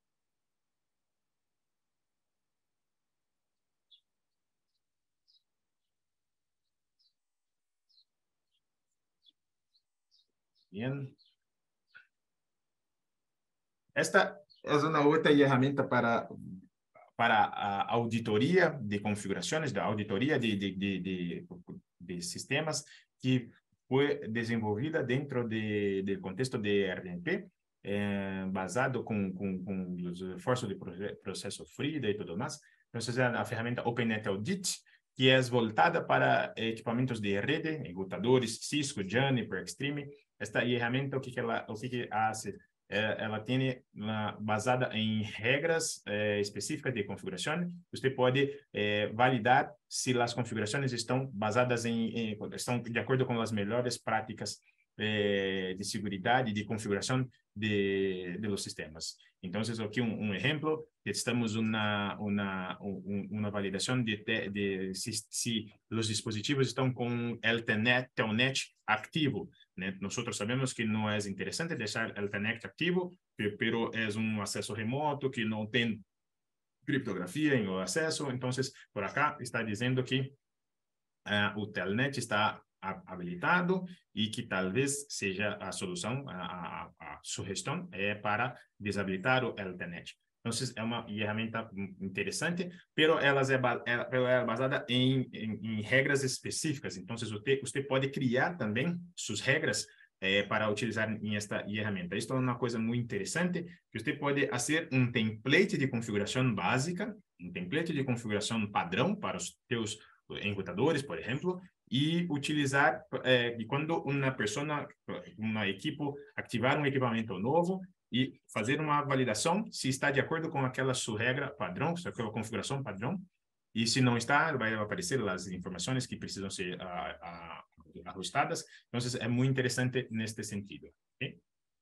Bien. Esta é uma outra ferramenta para a auditoria de configurações, da auditoria de sistemas, que foi desenvolvida dentro do contexto de RDP, basado com os esforços de processo FRIDA e tudo mais. Então, é a ferramenta OpenNet Audit, que é voltada para equipamentos de rede, enrutadores, Cisco, Juniper, Extreme. Esta ferramenta, o que ela faz? Ela tem basada em regras específicas de configuração. Você pode validar se as configurações estão basadas estão de acordo com as melhores práticas de segurança e de configuração de los sistemas. Então, aqui um exemplo, estamos uma validação de se os dispositivos estão com el telnet ativo. Nós sabemos que não é interessante deixar o telnet ativo, pero é acesso remoto que não tem criptografia em o acesso. Então, por acá está dizendo que o telnet está habilitado e que talvez seja a solução, a sugestão para desabilitar o telnet. Então, é uma ferramenta interessante, pero ela é basada em regras específicas. Então, você pode criar também suas regras para utilizar esta ferramenta. Isto é uma coisa muito interessante, que você pode fazer um template de configuração básica, um template de configuração padrão para os seus enrutadores, por exemplo, e utilizar, e quando uma equipe ativar um equipamento novo, e fazer uma validação se está de acordo com aquela sua regra padrão, aquela configuração padrão, e se não está, vai aparecer as informações que precisam ser ajustadas. Então, é muito interessante neste sentido. Okay?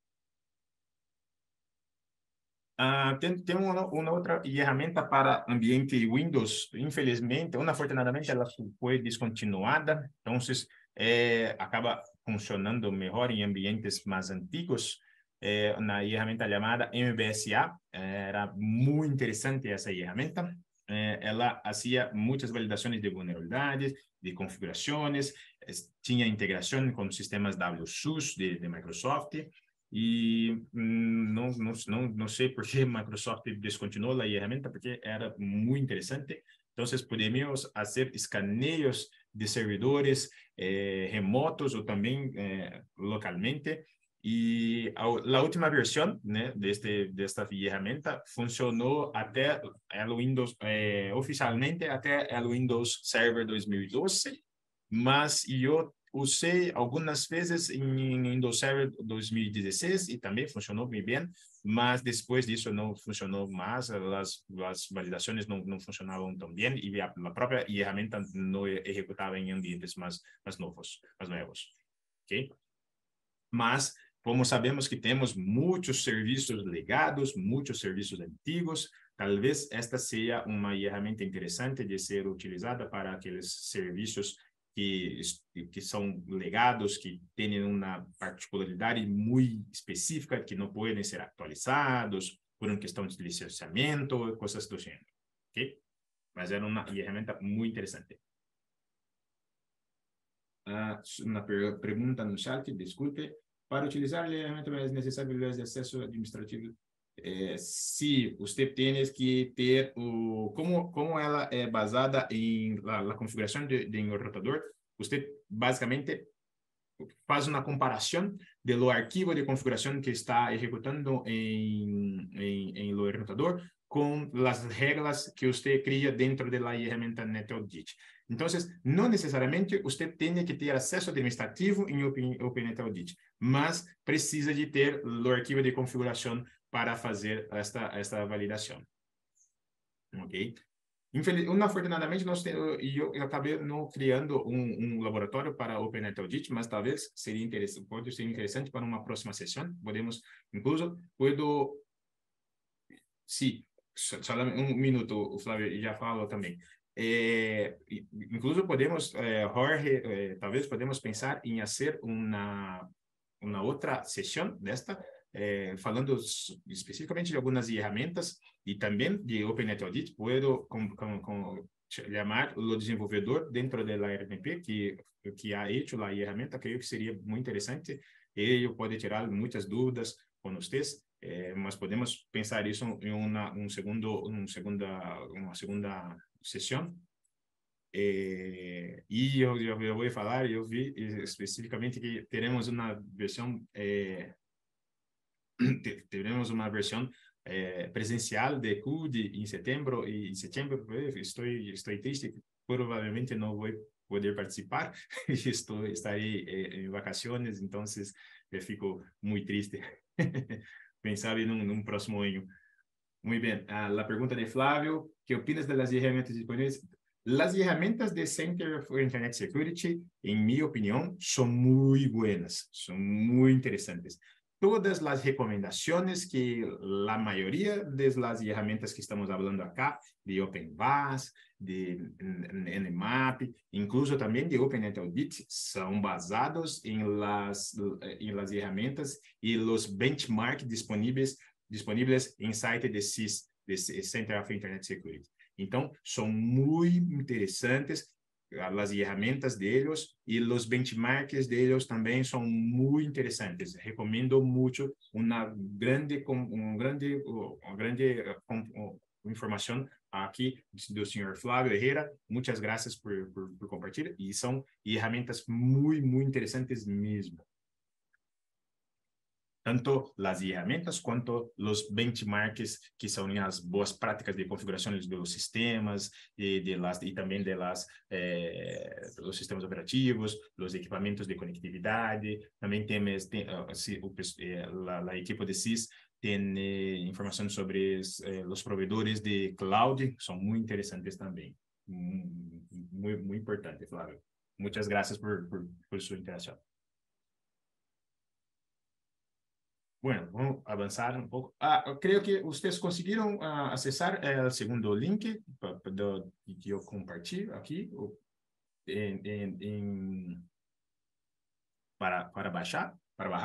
Tem uma outra ferramenta para ambiente Windows. Infelizmente, afortunadamente, ela foi descontinuada. Então, acaba funcionando melhor em ambientes mais antigos. Na ferramenta chamada MBSA. Era muito interessante essa ferramenta. Ela fazia muitas validações de vulnerabilidades, de configurações, tinha integração com sistemas WSUS de Microsoft. E não sei por que Microsoft descontinuou a ferramenta, porque era muito interessante. Então, podemos fazer escaneios de servidores remotos ou também localmente. E a última versão, né, desta ferramenta funcionou até o Windows, oficialmente até o Windows Server 2012, mas eu usei algumas vezes em Windows Server 2016 e também funcionou muito bem, mas depois disso não funcionou mais, as validações não funcionavam tão bem e a própria ferramenta não executava em ambientes mais novos, ok? Mas como sabemos que temos muitos serviços legados, muitos serviços antigos, talvez esta seja uma ferramenta interessante de ser utilizada para aqueles serviços que são legados, que têm uma particularidade muito específica, que não podem ser atualizados por uma questão de licenciamento, coisas do gênero, ok? Mas era uma ferramenta muito interessante. Uma pergunta no chat, desculpe. Para utilizar a ferramenta é necessário de acesso administrativo. Se você tem que ter como ela é basada em la configuração de um rotador, você basicamente faz uma comparação do arquivo de configuração que está executando em lo rotador com as regras que você cria dentro da ferramenta NetAudit. Então, não necessariamente você tem que ter acesso administrativo em OpenNetAudit, mas precisa de ter o arquivo de configuração para fazer esta validação. Ok? Afortunadamente, eu acabei não criando um laboratório para OpenNetAudit, mas talvez seria interessante, pode ser interessante para uma próxima sessão. Podemos, incluso, só um minuto, o Flávio já falou também. Incluso podemos, Jorge, talvez podemos pensar em fazer uma outra sessão desta, falando especificamente de algumas ferramentas e também de OpenNetAudit. Puedo chamar o desenvolvedor dentro da RNP que ha hecho a ferramenta. Creio que seria muito interessante. Ele pode tirar muitas dúvidas com vocês, mas podemos pensar isso em uma segunda sessão. E eu vou falar, eu vi especificamente que teremos uma versão presencial de CUD em setembro, e em setembro estou triste, provavelmente não vou poder participar, estarei em vacações, então eu fico muito triste pensar em um próximo ano. Muito bem, a pergunta de Flávio: que opinas das ferramentas disponíveis? As ferramentas de Center for Internet Security, em minha opinião, são muito buenas, são muito interessantes. Todas as recomendações que a maioria das ferramentas que estamos falando acá, de OpenVAS, de Nmap, incluso também de OpenNetAudit, são basados em las ferramentas e os benchmarks disponíveis em site de CIS, de Center for Internet Security. Então, são muito interessantes as ferramentas deles, e os benchmarks deles também são muito interessantes. Recomendo muito uma grande informação aqui do senhor Flávio Herrera. Muitas graças por compartilhar, e são ferramentas muito interessantes mesmo. Tanto as ferramentas quanto os benchmarks, que são as boas práticas de configuração dos sistemas e também dos sistemas operativos, os equipamentos de conectividade. Também temos a equipe de CIS tem informação sobre os provedores de cloud, são muito interessantes também. Muito importante, Flávio. Muitas graças por sua interação. Bueno, vamos avançar um pouco. Eu creio que vocês conseguiram acessar o segundo link que eu compartilho aqui para baixar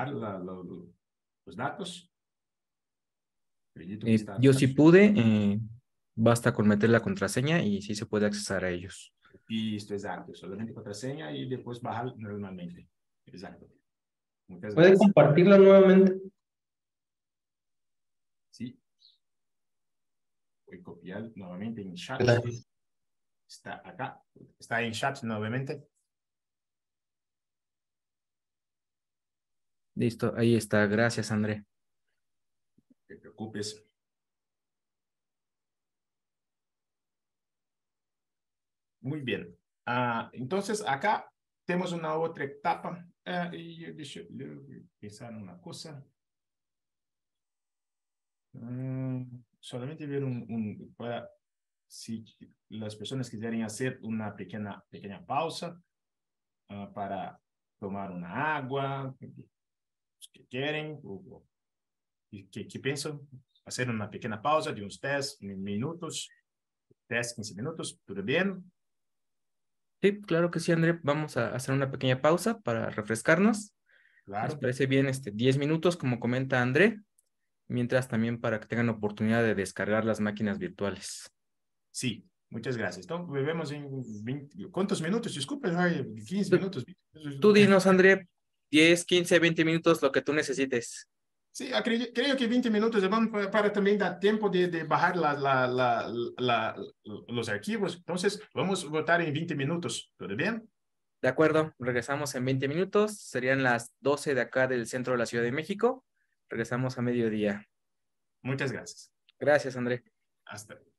os dados. Acredito que está. Yo sí pude, basta con meter la contraseña y sí se puede accesar a ellos. Isso, exato. Solamente contraseña y después bajar normalmente. Exacto. Muchas ¿Puede gracias. compartirlo nuevamente? Sí. Voy a copiar nuevamente en chat. Gracias. Está acá. Está en chat nuevamente. Listo, ahí está. Gracias, André. No te preocupes. Muy bien. Entonces, acá tenemos una otra etapa. Y deixa eu pensar en una cosa. Solamente ver para si las personas quieren hacer una pequeña pausa para tomar una agua, que quieren o que piensan hacer una pequeña pausa de unos 10 minutos, 10, 15 minutos, ¿todo bien? Sí, claro que sí, André. Vamos a hacer una pequeña pausa para refrescarnos. Nos Claro. parece bien 10 minutos, como comenta André, mientras también para que tengan oportunidad de descargar las máquinas virtuales. Sí, muchas gracias. Entonces, vemos en 20, ¿cuántos minutos? Disculpe, Roy, 15 Tú, minutos. tú dinos, André, 10, 15, 20 minutos, lo que tú necesites. Sí, creo que 20 minutos van para también dar tiempo de bajar los archivos. Entonces, vamos a votar en 20 minutos. ¿Todo bien? De acuerdo, regresamos en 20 minutos. Serían las 12 de acá del centro de la Ciudad de México. Regresamos a mediodía. Muchas gracias. Gracias, André. Hasta luego.